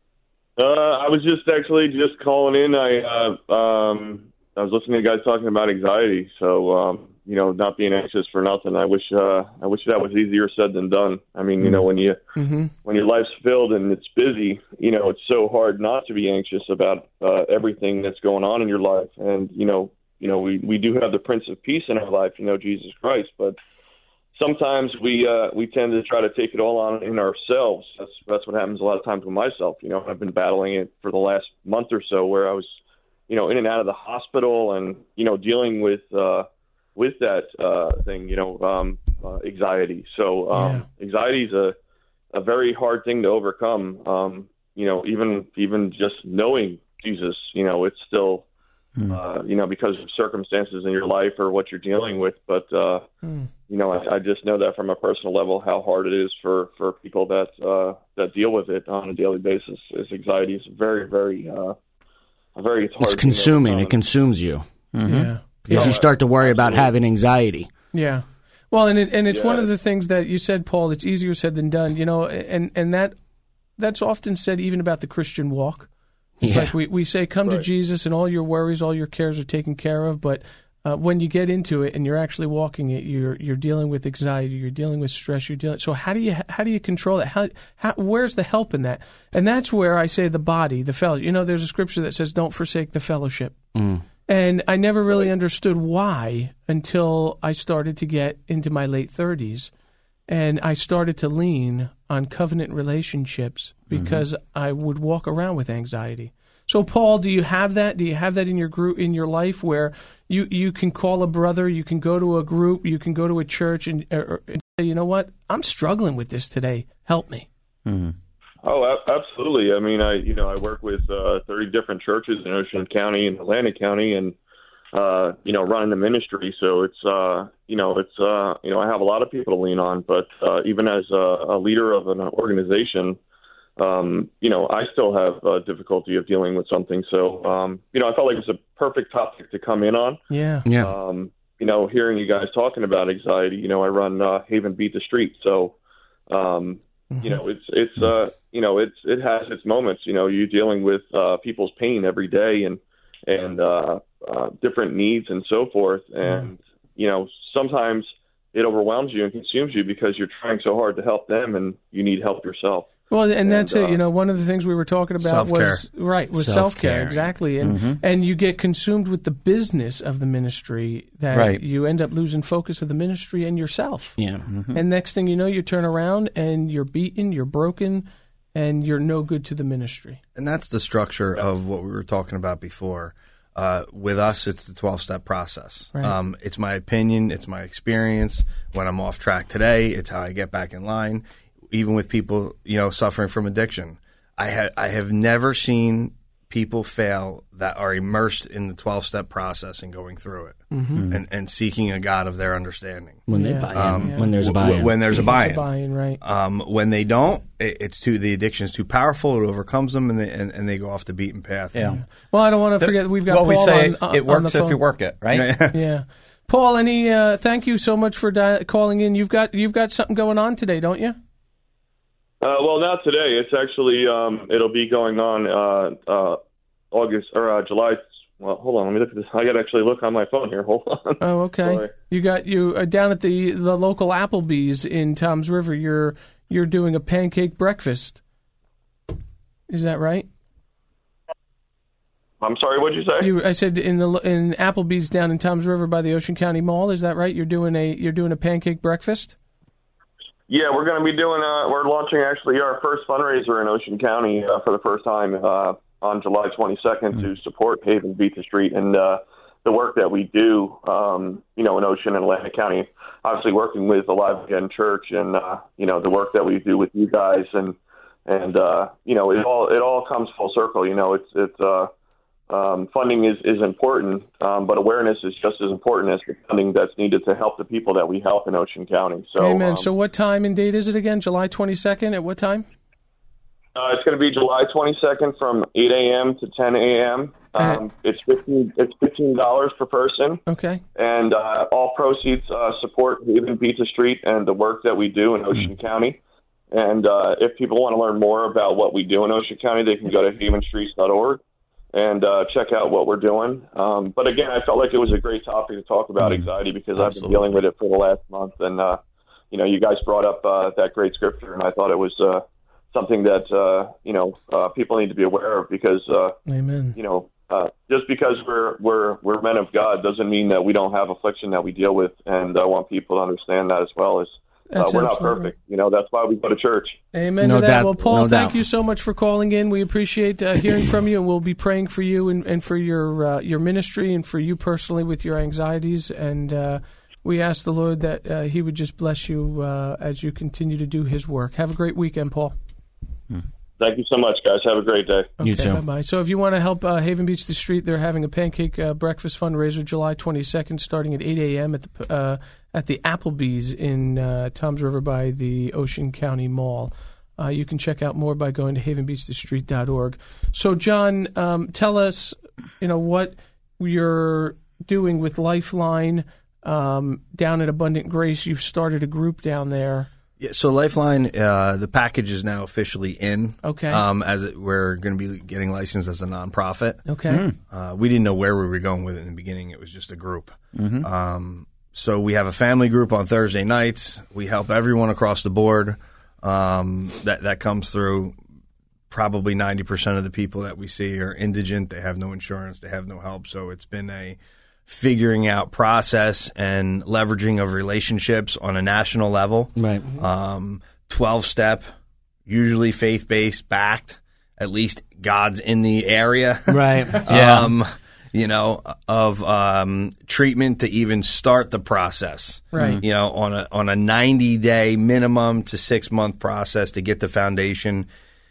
Uh, I was just actually just calling in. I uh, um, I was listening to you guys talking about anxiety. So um, you know, not being anxious for nothing. I wish uh, I wish that was easier said than done. I mean, you know, when you Mm-hmm. when your life's filled and it's busy, you know, it's so hard not to be anxious about uh, everything that's going on in your life. And you know, you know, we, we do have the Prince of Peace in our life, you know, Jesus Christ. But sometimes we uh, we tend to try to take it all on in ourselves. That's that's what happens a lot of times with myself. You know, I've been battling it for the last month or so, where I was, you know, in and out of the hospital, and you know, dealing with uh, with that uh, thing, you know, um, uh, anxiety. So um, anxiety is a a very hard thing to overcome. Um, you know, even even just knowing Jesus, you know, it's still. Uh, you know, because of circumstances in your life or what you're dealing with. But, uh, Mm. you know, I, I just know that from a personal level how hard it is for, for people that uh, that deal with it on a daily basis. Is anxiety is very, very, uh, a very hard It's thing to consuming. overcome. It consumes you Yeah. because you start to worry about having anxiety. Yeah. Well, and it, and it's Yeah. one of the things that you said, Paul. It's easier said than done. You know, and and that that's often said even about the Christian walk. It's Yeah. like we, we say, come to Jesus and all your worries, all your cares are taken care of. But uh, when you get into it and you're actually walking it, you're you're dealing with anxiety, you're dealing with stress, you're dealing. So how do you how do you control that? How, how where's the help in that? And that's where I say the body, the fellow. You know, there's a scripture that says, "Don't forsake the fellowship." Mm. And I never really understood why until I started to get into my late thirties. And I started to lean on covenant relationships because mm-hmm. I would walk around with anxiety. So, Paul, do you have that? Do you have that in your group, in your life, where you, you can call a brother, you can go to a group, you can go to a church, and, or, and say, you know what, I'm struggling with this today. Help me. Mm-hmm. Oh, a- absolutely. I mean, I you know I work with uh, thirty different churches in Ocean County and Atlantic County, and uh, you know, running the ministry. So it's uh, you know it's uh, you know I have a lot of people to lean on, but uh, even as a, a leader of an organization, um, you know, I still have uh, difficulty of dealing with something. So um, you know, I felt like it was a perfect topic to come in on. Yeah. Yeah. Um, you know, hearing you guys talking about anxiety, you know, I run uh, Haven Beat the Street, so. Um, You know, it's it's uh you know it's it has its moments. You know, you're dealing with uh, people's pain every day and and uh, uh, different needs and so forth. And you know, sometimes it overwhelms you and consumes you because you're trying so hard to help them and you need help yourself. Well, and that's And, it. uh, You know, one of the things we were talking about Self-care. was right was self care, Self-care. exactly, and Mm-hmm. and you get consumed with the business of the ministry that Right. you end up losing focus of the ministry and yourself. Yeah. And next thing you know, you turn around and you're beaten, you're broken, and you're no good to the ministry. And that's the structure of what we were talking about before. Uh, with us, it's the twelve-step process. Right. Um, it's my opinion. It's my experience. When I'm off track today, it's how I get back in line. Even with people, you know, suffering from addiction, I, ha- I have never seen people fail that are immersed in the twelve-step process and going through it Mm-hmm. and, and seeking a God of their understanding. When they Yeah. buy in. Um, yeah. When there's a W- buy-in. When there's a There's buy-in. a buy-in, right? Um, when they don't, it, it's too the addiction is too powerful. It overcomes them, and they and, and they go off the beaten path. Yeah. Well, I don't want to forget we've got well, we Paul say on, on it on the works if phone. you work it, right? Yeah, Paul. Any? Uh, thank you so much for di- calling in. You've got you've got something going on today, don't you? Uh, well, not today. It's actually um, it'll be going on uh, uh, August or uh, July. Well, hold on. Let me look at this. I got to actually look on my phone here. Hold on. Oh, okay. Sorry. You got you uh, down at the the local Applebee's in Toms River. You're you're doing a pancake breakfast. Is that right? I'm sorry, what'd you say? You, I said in the in Applebee's down in Toms River by the Ocean County Mall. Is that right? You're doing a you're doing a pancake breakfast. Yeah, we're going to be doing. Uh, we're launching actually our first fundraiser in Ocean County uh, for the first time uh, on July twenty-second mm-hmm. to support Haven Beat the Street and uh, the work that we do. Um, you know, in Ocean and Atlantic County. Obviously, working with Alive Again Church and uh, you know the work that we do with you guys and and uh, you know it all it all comes full circle. You know, it's it's. Uh, Um, funding is, is important, um, but awareness is just as important as the funding that's needed to help the people that we help in Ocean County. So, Amen. Um, so what time and date is it again? July twenty-second at what time? Uh, it's going to be July twenty-second from eight a.m. to ten a.m. Um, it's fifteen. It's fifteen dollars per person. Okay. And uh, all proceeds uh, support Haven Pizza Street and the work that we do in Ocean mm-hmm. County. And uh, if people want to learn more about what we do in Ocean County, they can go to haven streets dot org. And uh, check out what we're doing. Um, but again, I felt like it was a great topic to talk about anxiety because Absolutely. I've been dealing with it for the last month. And, uh, you know, you guys brought up uh, that great scripture, and I thought it was uh, something that, uh, you know, uh, people need to be aware of because, uh, Amen. you know, uh, just because we're, we're, we're men of God doesn't mean that we don't have affliction that we deal with. And I want people to understand that as well as Uh, we're not perfect. You know, that's why we go to church. Amen no to that. Doubt. Well, Paul, no thank doubt. you so much for calling in. We appreciate uh, hearing from you, and we'll be praying for you and, and for your uh, your ministry and for you personally with your anxieties. And uh, we ask the Lord that uh, He would just bless you uh, as you continue to do His work. Have a great weekend, Paul. Hmm. Thank you so much, guys. Have a great day. Okay, you too. Bye-bye. So if you want to help uh, Haven Beach the Street, they're having a pancake uh, breakfast fundraiser July twenty-second starting at eight a.m. at the uh, at the Applebee's in uh, Toms River by the Ocean County Mall. Uh, you can check out more by going to haven beach the street dot org. So, John, um, tell us, you know, what you're doing with Lifeline um, down at Abundant Grace. You've started a group down there. Yeah, so Lifeline, uh, the package is now officially in. Okay. Um, as it, we're going to be getting licensed as a nonprofit. Okay. Mm. Uh, we didn't know where we were going with it in the beginning. It was just a group. Mm-hmm. Um, so we have a family group on Thursday nights. We help everyone across the board. Um, that that comes through. Probably ninety percent of the people that we see are indigent. They have no insurance. They have no help. So it's been a figuring out process and leveraging of relationships on a national level. Right. Um, twelve-step, usually faith-based, backed. At least God's in the area. Right. Yeah. Um, you know, of um, treatment to even start the process. Right. You know, on a on a ninety-day minimum to six-month process to get the foundation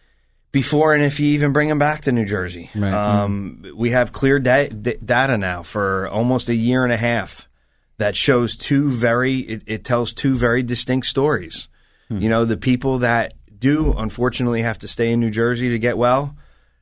before and if you even bring them back to New Jersey. Right. Um, mm-hmm. We have clear da- d- data now for almost a year and a half that shows two very, it, it tells two very distinct stories. Hmm. You know, the people that do unfortunately have to stay in New Jersey to get well,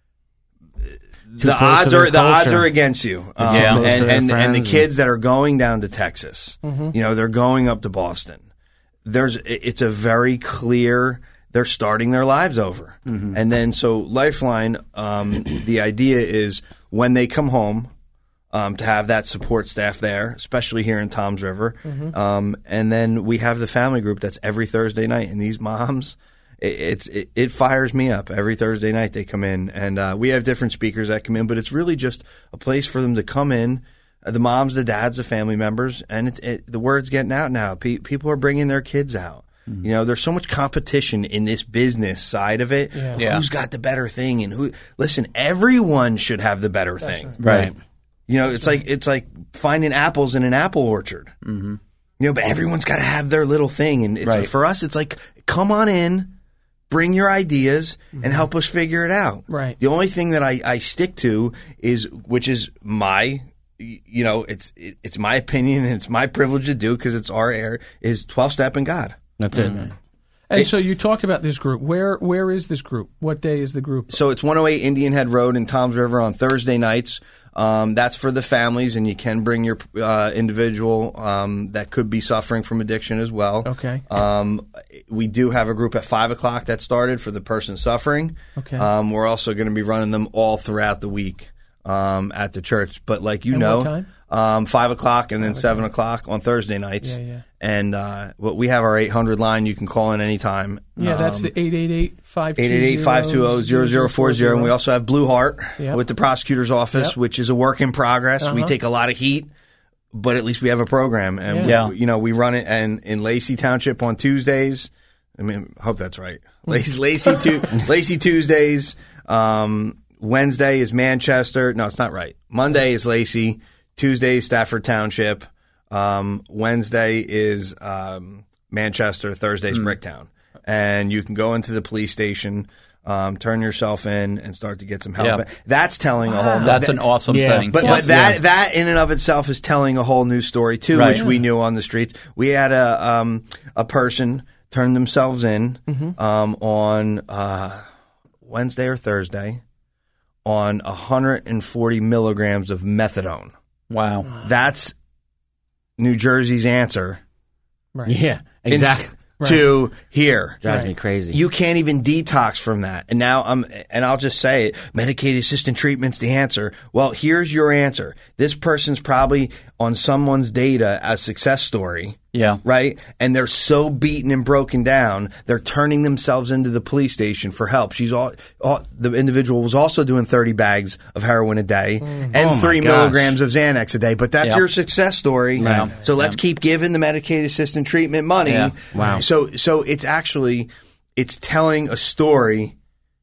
Too the odds are the odds are against you. Um, yeah. and, and, and the kids that are going down to Texas, mm-hmm. you know, they're going up to Boston. There's, it's a very clear, they're starting their lives over. Mm-hmm. And then so Lifeline, um, the idea is when they come home, um, to have that support staff there, especially here in Toms River. Mm-hmm. Um, and then we have the family group that's every Thursday night. And these moms, it, it's, it, it fires me up. Every Thursday night they come in. And uh, we have different speakers that come in, but it's really just a place for them to come in. Uh, the moms, the dads, the family members. And it, it, the word's getting out now. Pe- people are bringing their kids out. You know, there's so much competition in this business side of it. Yeah. Yeah. Who's got the better thing and who? Listen, everyone should have the better That's thing, right? You know, it's right. like it's like finding apples in an apple orchard. Mm-hmm. You know, but everyone's got to have their little thing, and it's right. like, for us, it's like, come on in, bring your ideas, mm-hmm. and help us figure it out. Right. The only thing that I, I stick to is, which is my. You know, it's it, it's my opinion and it's my privilege to do because it's our air, is twelve-step in God. That's it. Mm-hmm. And it, so you talked about this group. Where Where is this group? What day is the group? So it's one oh eight Indian Head Road in Toms River on Thursday nights. Um, that's for the families, and you can bring your uh, individual um, that could be suffering from addiction as well. Okay. Um, we do have a group at five o'clock that started for the person suffering. Okay. Um, we're also going to be running them all throughout the week. Um, at the church, but like you and know, what time? um, five o'clock, and then seven o'clock on Thursday nights. Yeah, yeah. And uh, well, we have our eight hundred line. You can call in anytime. Yeah, that's the eight eight eight, five two zero, eight eight eight, five two zero, zero zero four zero. And we also have Blue Heart Yep. with the prosecutor's office, Yep. which is a work in progress. We Uh-huh. take a lot of heat, but at least we have a program. And, Yeah. we, you know, we run it and in Lacey Township on Tuesdays. I mean, I hope that's right. Lacey, Lacey, tu- Lacey Tuesdays. Um, Wednesday is Manchester. No, it's not right. Monday is Lacey. Tuesday is Stafford Township. Um, Wednesday is um, Manchester. Thursday is Mm. Bricktown. And you can go into the police station, um, turn yourself in, and start to get some help. Yeah. That's telling a whole. That's that- an awesome Yeah. thing. but, Yes. but that that in and of itself is telling a whole new story too, Right. which we knew on the streets. We had a um, a person turn themselves in um, on uh, Wednesday or Thursday on one hundred forty milligrams of methadone. Wow. That's New Jersey's answer Right. Yeah, exactly. to here. Drives Right. me crazy. You can't even detox from that. And now I'm, and I'll just say it, medicated assisted treatment's the answer. Well, here's your answer. This person's probably on someone's data as success story. Yeah. Right? And they're so beaten and broken down, they're turning themselves into the police station for help. She's all, all the individual was also doing thirty bags of heroin a day and Oh my three gosh. milligrams of Xanax a day. But that's Yeah. your success story. Yeah. So let's Yeah. keep giving the medicated assistant treatment money. Yeah. Wow. So so it's actually it's telling a story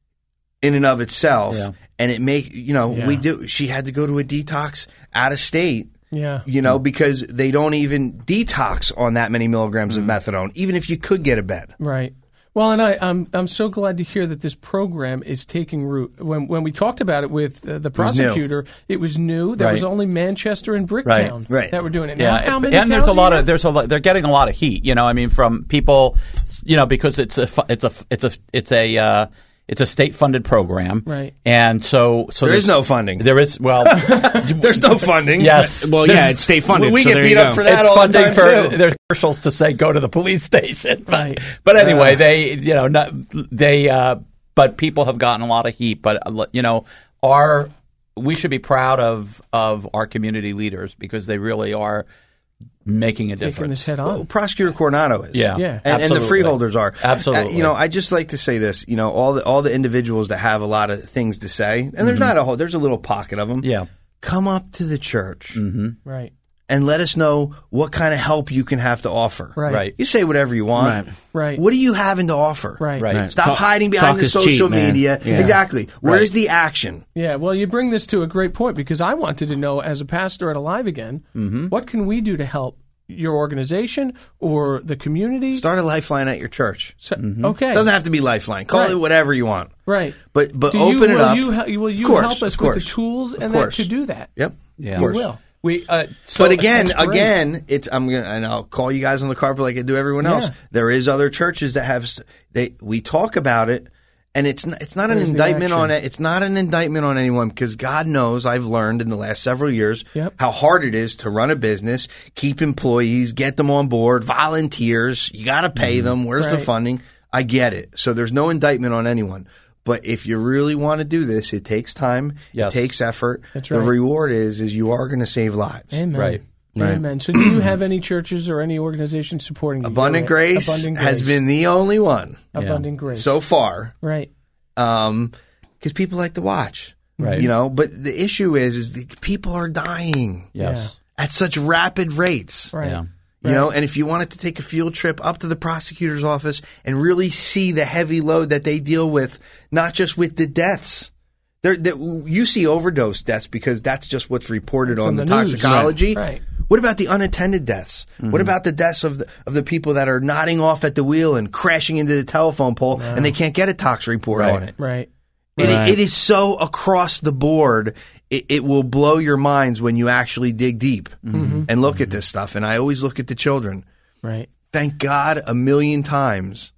in and of itself, Yeah. and it make you know Yeah. we do. She had to go to a detox out of state. Yeah. You know, because they don't even detox on that many milligrams of methadone, even if you could get a bed. Right. Well, and I, I'm I'm so glad to hear that this program is taking root. When when we talked about it with uh, the was new. prosecutor, it was new. There was Right. only Manchester and Bricktown Right. Right. that were doing it. Yeah, Now, how many and there's towns a do lot you of have? there's a lot, they're getting a lot of heat. You know, I mean, from people, you know, because it's a fu- it's a it's a it's a uh, it's a state funded program, Right. And so so There is there's- no funding. There is well, There's no funding. yes. well, There's- yeah, it's state funded. we so get there beat you up go. for that it's all the funding time for too. there's commercials to say go to the police station, but, Right. but anyway, they you know not, they uh, but people have gotten a lot of heat. But uh, you know, our we should be proud of of our community leaders because they really are making a taking difference. this head Well, on. Prosecutor Coronado is. Yeah. Yeah. And, and the Absolutely. freeholders are. Absolutely. Uh, you know, I just like to say this, you know, all the all the individuals that have a lot of things to say, and there's not a whole there's a little pocket of them. Yeah. Come up to the church Right. and let us know what kind of help you can have to offer. Right. Right. You say whatever you want. Right. Right. What are you having to offer? Right. Right. Right. Stop Talk- hiding behind talk the is social cheap, man. media. Yeah. Exactly. Where's Right. the action? Yeah, well, you bring this to a great point because I wanted to know, as a pastor at Alive Again, what can we do to help your organization or the community? Start a lifeline at your church. So, Okay. It doesn't have to be lifeline. Call Right. it whatever you want. Right. But but Do open you, it will up. You, hel- will you Of course, help us of with the course. tools Of and that, course. to do that? Yep. Yeah. Of course. You will. We uh, so But again, that's great. again, it's I'm gonna and I'll call you guys on the carpet like I do everyone else. Yeah. There is other churches that have s- they we talk about it, and it's not, it's not an Where's the indictment on action? it. It's not an indictment on anyone because God knows I've learned in the last several years Yep. how hard it is to run a business, keep employees, get them on board, volunteers. You got to pay them. Where's the Right. funding? I get it. So there's no indictment on anyone. But if you really want to do this, it takes time. Yes. It takes effort. That's The right. reward is is you are going to save lives. Amen. Right. Amen. So, do you have any churches or any organizations supporting you? Abundant Go ahead. Grace, Abundant has Grace. been the only one Abundant Grace. so far, right. um, because people like to watch, Right. You know. But the issue is, is the people are dying yes. at such rapid rates, Right. Yeah. you know. And if you wanted to take a field trip up to the prosecutor's office and really see the heavy load that they deal with, not just with the deaths. There, there- you see overdose deaths because that's just what's reported It's on on the, the news. toxicology. Right. Right. What about the unattended deaths? What about the deaths of the, of the people that are nodding off at the wheel and crashing into the telephone pole and they can't get a tox report Right. on it? Right. It, Right. it is so across the board. It, it will blow your minds when you actually dig deep and look at this stuff. And I always look at the children. Right. Thank God a million times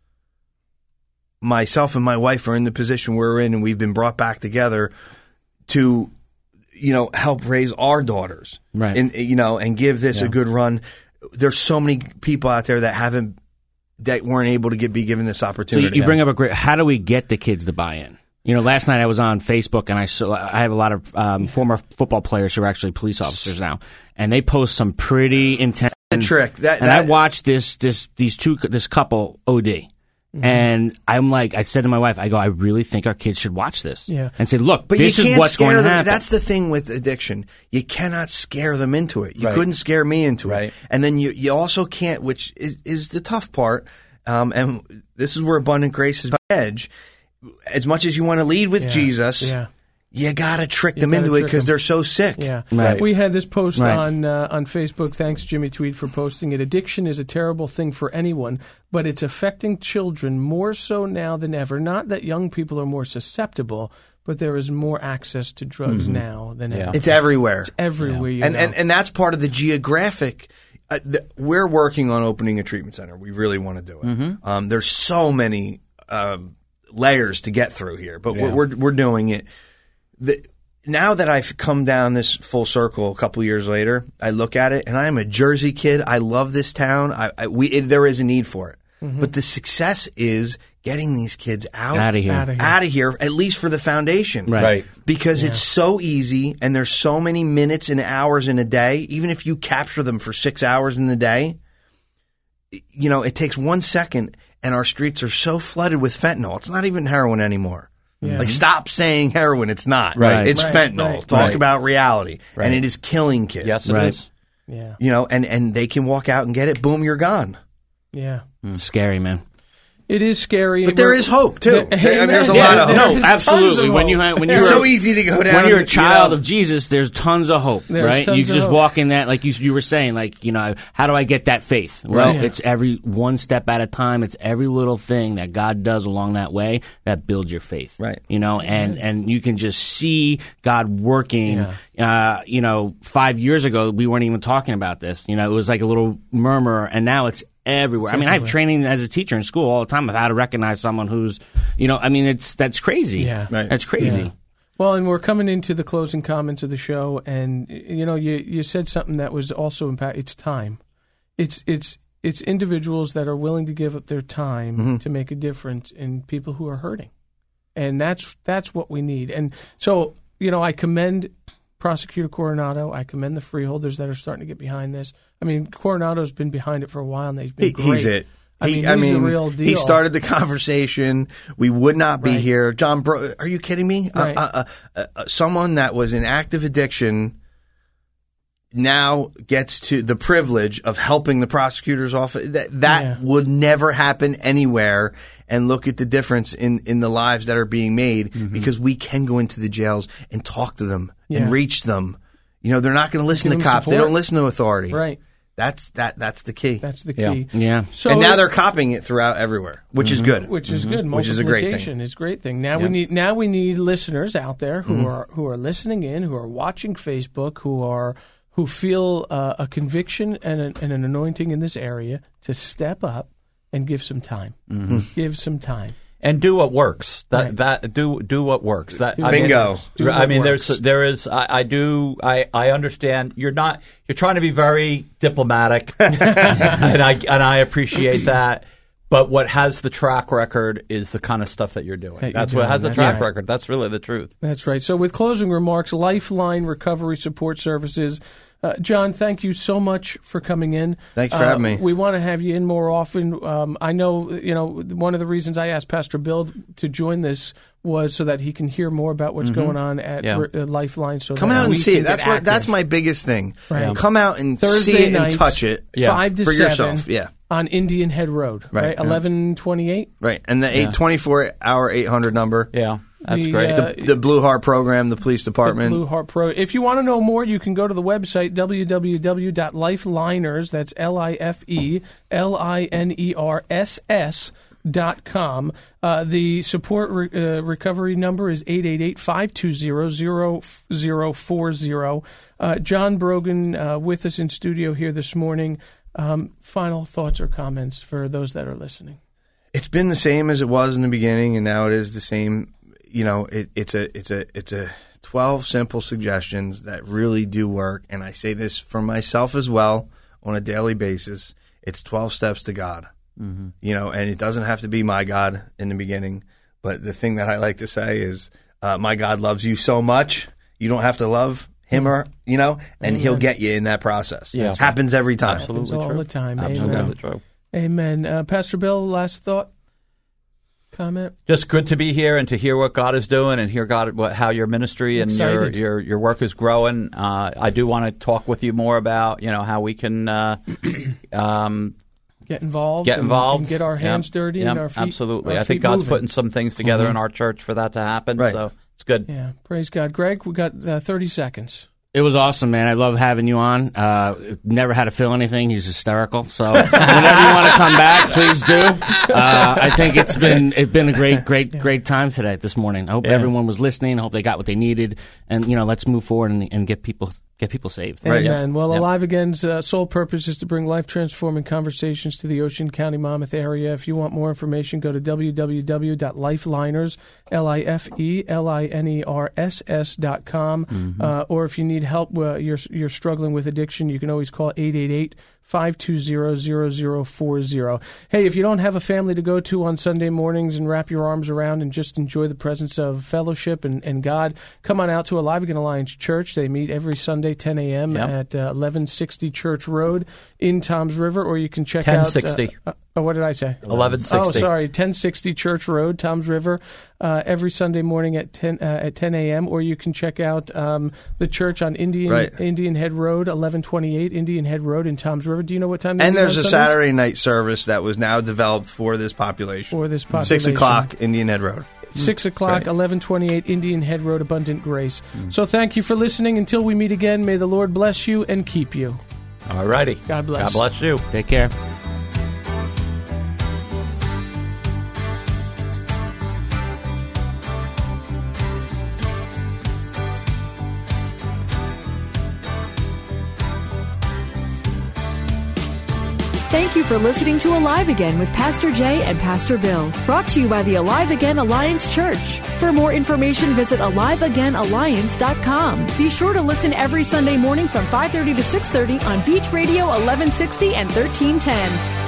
myself and my wife are in the position we're in and we've been brought back together to, you know, help raise our daughters. Right. And, you know, and give this a good run. There's so many people out there that haven't, that weren't able to get, be given this So you, opportunity. you bring up a great. How do we get the kids to buy in? You know, last night I was on Facebook and I saw I have a lot of um, former football players who are actually police officers now, and they post some pretty intense. The trick that, and that, I watched this this these two this couple O D. Mm-hmm. And I'm like, I said to my wife, I go, I really think our kids should watch this. Yeah. And say, look, but this you can't is what's scare going to them. happen. That's the thing with addiction. You cannot scare them into it. You Right. couldn't scare me into Right. it. And then you, you also can't, which is, is the tough part. Um, and this is where abundant grace is the edge. As much as you want to lead with Yeah. Jesus, Yeah. you got to trick You them gotta into it trick because them. they're so sick. Yeah, Right. We had this post Right. on uh, on Facebook. Thanks, Jimmy Tweed, for posting it. Addiction is a terrible thing for anyone, but it's affecting children more so now than ever. Not that young people are more susceptible, but there is more access to drugs now than Yeah. ever. It's everywhere. It's everywhere. You and, know. and and that's part of the geographic. Uh, the, we're working on opening a treatment center. We really want to do it. Mm-hmm. Um, there's so many um, layers to get through here, but Yeah. we're, we're we're doing it. The, now that I've come down this full circle a couple years later, I look at it and I am a Jersey kid. I love this town. I, I we it, there is a need for it, Mm-hmm. but the success is getting these kids out Outta here. Outta here. out of here, at least for the foundation, Right. Right. because it's so easy and there's so many minutes and hours in a day. Even if you capture them for six hours in the day, you know, it takes one second and our streets are so flooded with fentanyl. It's not even heroin anymore. Yeah. Like, stop saying heroin. It's not. Right. It's Right, fentanyl. right. Talk Right. about reality. Right. And it is killing kids. Yes, it Right. is. yeah, You know, and, and they can walk out and get it. Boom, you're gone. yeah. It's scary, man. It is scary, But there is hope, too. I mean, there's a Yeah, lot of there hope. is No, tons absolutely. of When hope. you ha- when It's you're so easy to go down. when you're a you child know. of Jesus, there's tons of hope, There's right? tons You of just hope. walk in that, like you you were saying, like you know, how do I get that faith? Well, Right. it's every one step at a time. It's every little thing that God does along that way that builds your faith, Right. You know, and and you can just see God working. Uh, you know, five years ago we weren't even talking about this. You know, it was like a little murmur, and now it's everywhere. I mean, I have training as a teacher in school all the time of how to recognize someone who's, you know, I mean, it's that's crazy. Yeah. Right. That's crazy. Yeah. Well, and we're coming into the closing comments of the show, and you know, you you said something that was also impact. It's time. It's it's it's individuals that are willing to give up their time Mm-hmm. to make a difference in people who are hurting, and that's that's what we need. And so, you know, I commend Prosecutor Coronado. I commend the freeholders that are starting to get behind this. I mean, Coronado's been behind it for a while, and he's been He- great. He's it. I He- mean, I he's mean, the real deal. he started the conversation. We would not be Right. here. John, Bro- are you kidding me? Right. Uh, uh, uh, uh, someone that was in active addiction now gets to the privilege of helping the prosecutor's office. That, that Yeah. would never happen anywhere. And look at the difference in, in the lives that are being made because we can go into the jails and talk to them Yeah. and reach them. You know, they're not going to listen Give to them cops. They support. don't listen to authority. Right. That's that. That's the key. That's the Yeah. key. Yeah. So and now they're copying it throughout everywhere, which is good. which is good. Which is a great thing. Multiplication is a great thing. Now we need now we need listeners out there who are who are listening in, who are watching Facebook, who are who feel uh, a conviction and, a, and an anointing in this area to step up and give some time. Give some time. And do what works. That Right. that do do what works. That Do I what mean, Bingo. works. Do I what mean, works. there's there is I, I do I, I understand you're not you're trying to be very diplomatic, and I and I appreciate that. But what has the track record is the kind of stuff that you're doing. That you're That's what doing. has the That's track right. record. That's really the truth. That's right. So, with closing remarks, Lifeline Recovery Support Services. Uh, John, thank you so much for coming in. Thanks for Uh, having me. We want to have you in more often. Um, I know, you know, one of the reasons I asked Pastor Bill to join this was so that he can hear more about what's going on at Yeah. uh, Lifeline. So Come that out and we see can it. That's get what. That's active. my biggest thing. Right. Come out and Thursday see it nights, and touch it Yeah. five to for seven yourself. Yeah, on Indian Head Road. Right. Right, Yeah. eleven twenty eight. right. And the eight twenty four hour eight hundred number. Yeah, that's The, great. uh, The, the Blue Heart program, the police department. Blue Heart Pro. If you want to know more, you can go to the website w w w dot lifeliners. That's L I F E L I N E R S S dot com. Uh, the support re- uh, recovery number is eight eight eight, five two zero, zero zero four zero. Uh, John Brogan uh, with us in studio here this morning. Um, final thoughts or comments for those that are listening? It's been the same as it was in the beginning, and now it is the same. You know, it, it's a it's a it's a twelve simple suggestions that really do work, and I say this for myself as well on a daily basis. It's twelve steps to God. Mm-hmm. You know, and it doesn't have to be my God in the beginning, But the thing that I like to say is, uh, my God loves you so much, you don't have to love him or, you know, and Amen. he'll get you in that process. Yeah. It happens every time. Happens all the time. Absolutely Amen. true. Amen. Uh, Pastor Bill, last thought, comment? Just good to be here and to hear what God is doing and hear God what, how your ministry and your, Excited. your your work is growing. Uh, I do want to talk with you more about you know how we can uh, um, Get involved. get and- involved, And get our hands Yep. dirty Yep. and our feet. Absolutely. our I think feet God's moving. putting some things together in our church for that to happen. Right. So it's good. Yeah, praise God. Greg, we got uh, thirty seconds. It was awesome, man. I love having you on. Uh, never had to feel anything. He's hysterical. So whenever you want to come back, please do. Uh, I think it's been it's been a great, great, great time today, this morning. I hope Yeah. everyone was listening. I hope they got what they needed, and you know, let's move forward and, and get people get people saved. Right. Amen. Well, Yep. Alive Again's uh, sole purpose is to bring life-transforming conversations to the Ocean County Monmouth area. If you want more information, go to w w w dot lifeliners, L I F E L I N E R S S dot com. Mm-hmm. Uh, or if you need help, uh, you're, you're struggling with addiction, you can always call eight eight eight, five two zero, zero zero four zero. Hey, if you don't have a family to go to on Sunday mornings and wrap your arms around and just enjoy the presence of fellowship and, and God, come on out to Alive Again Alliance Church. They meet every Sunday, ten a.m. Yep. at uh, eleven sixty Church Road in Toms River, or you can check ten out... sixty. Uh, uh, what did I say? eleven sixty. Oh, sorry, ten sixty Church Road, Toms River, uh, every Sunday morning at ten uh, at ten a.m., or you can check out um, the church on Indian Right. Indian Head Road, eleven twenty-eight Indian Head Road in Toms River. Do you know what time they And meet there's on a Sundays? Saturday night service that was now developed for this population. For this Six population. o'clock, Indian Head Road. Six o'clock, Great. eleven twenty-eight Indian Head Road, Abundant Grace. So thank you for listening. Until we meet again, may the Lord bless you and keep you. All righty. God bless. God bless you. Take care. Thank you for listening to Alive Again with Pastor Jay and Pastor Bill. Brought to you by the Alive Again Alliance Church. For more information, visit alive again alliance dot com. Be sure to listen every Sunday morning from five thirty to six thirty on Beach Radio eleven sixty and thirteen ten.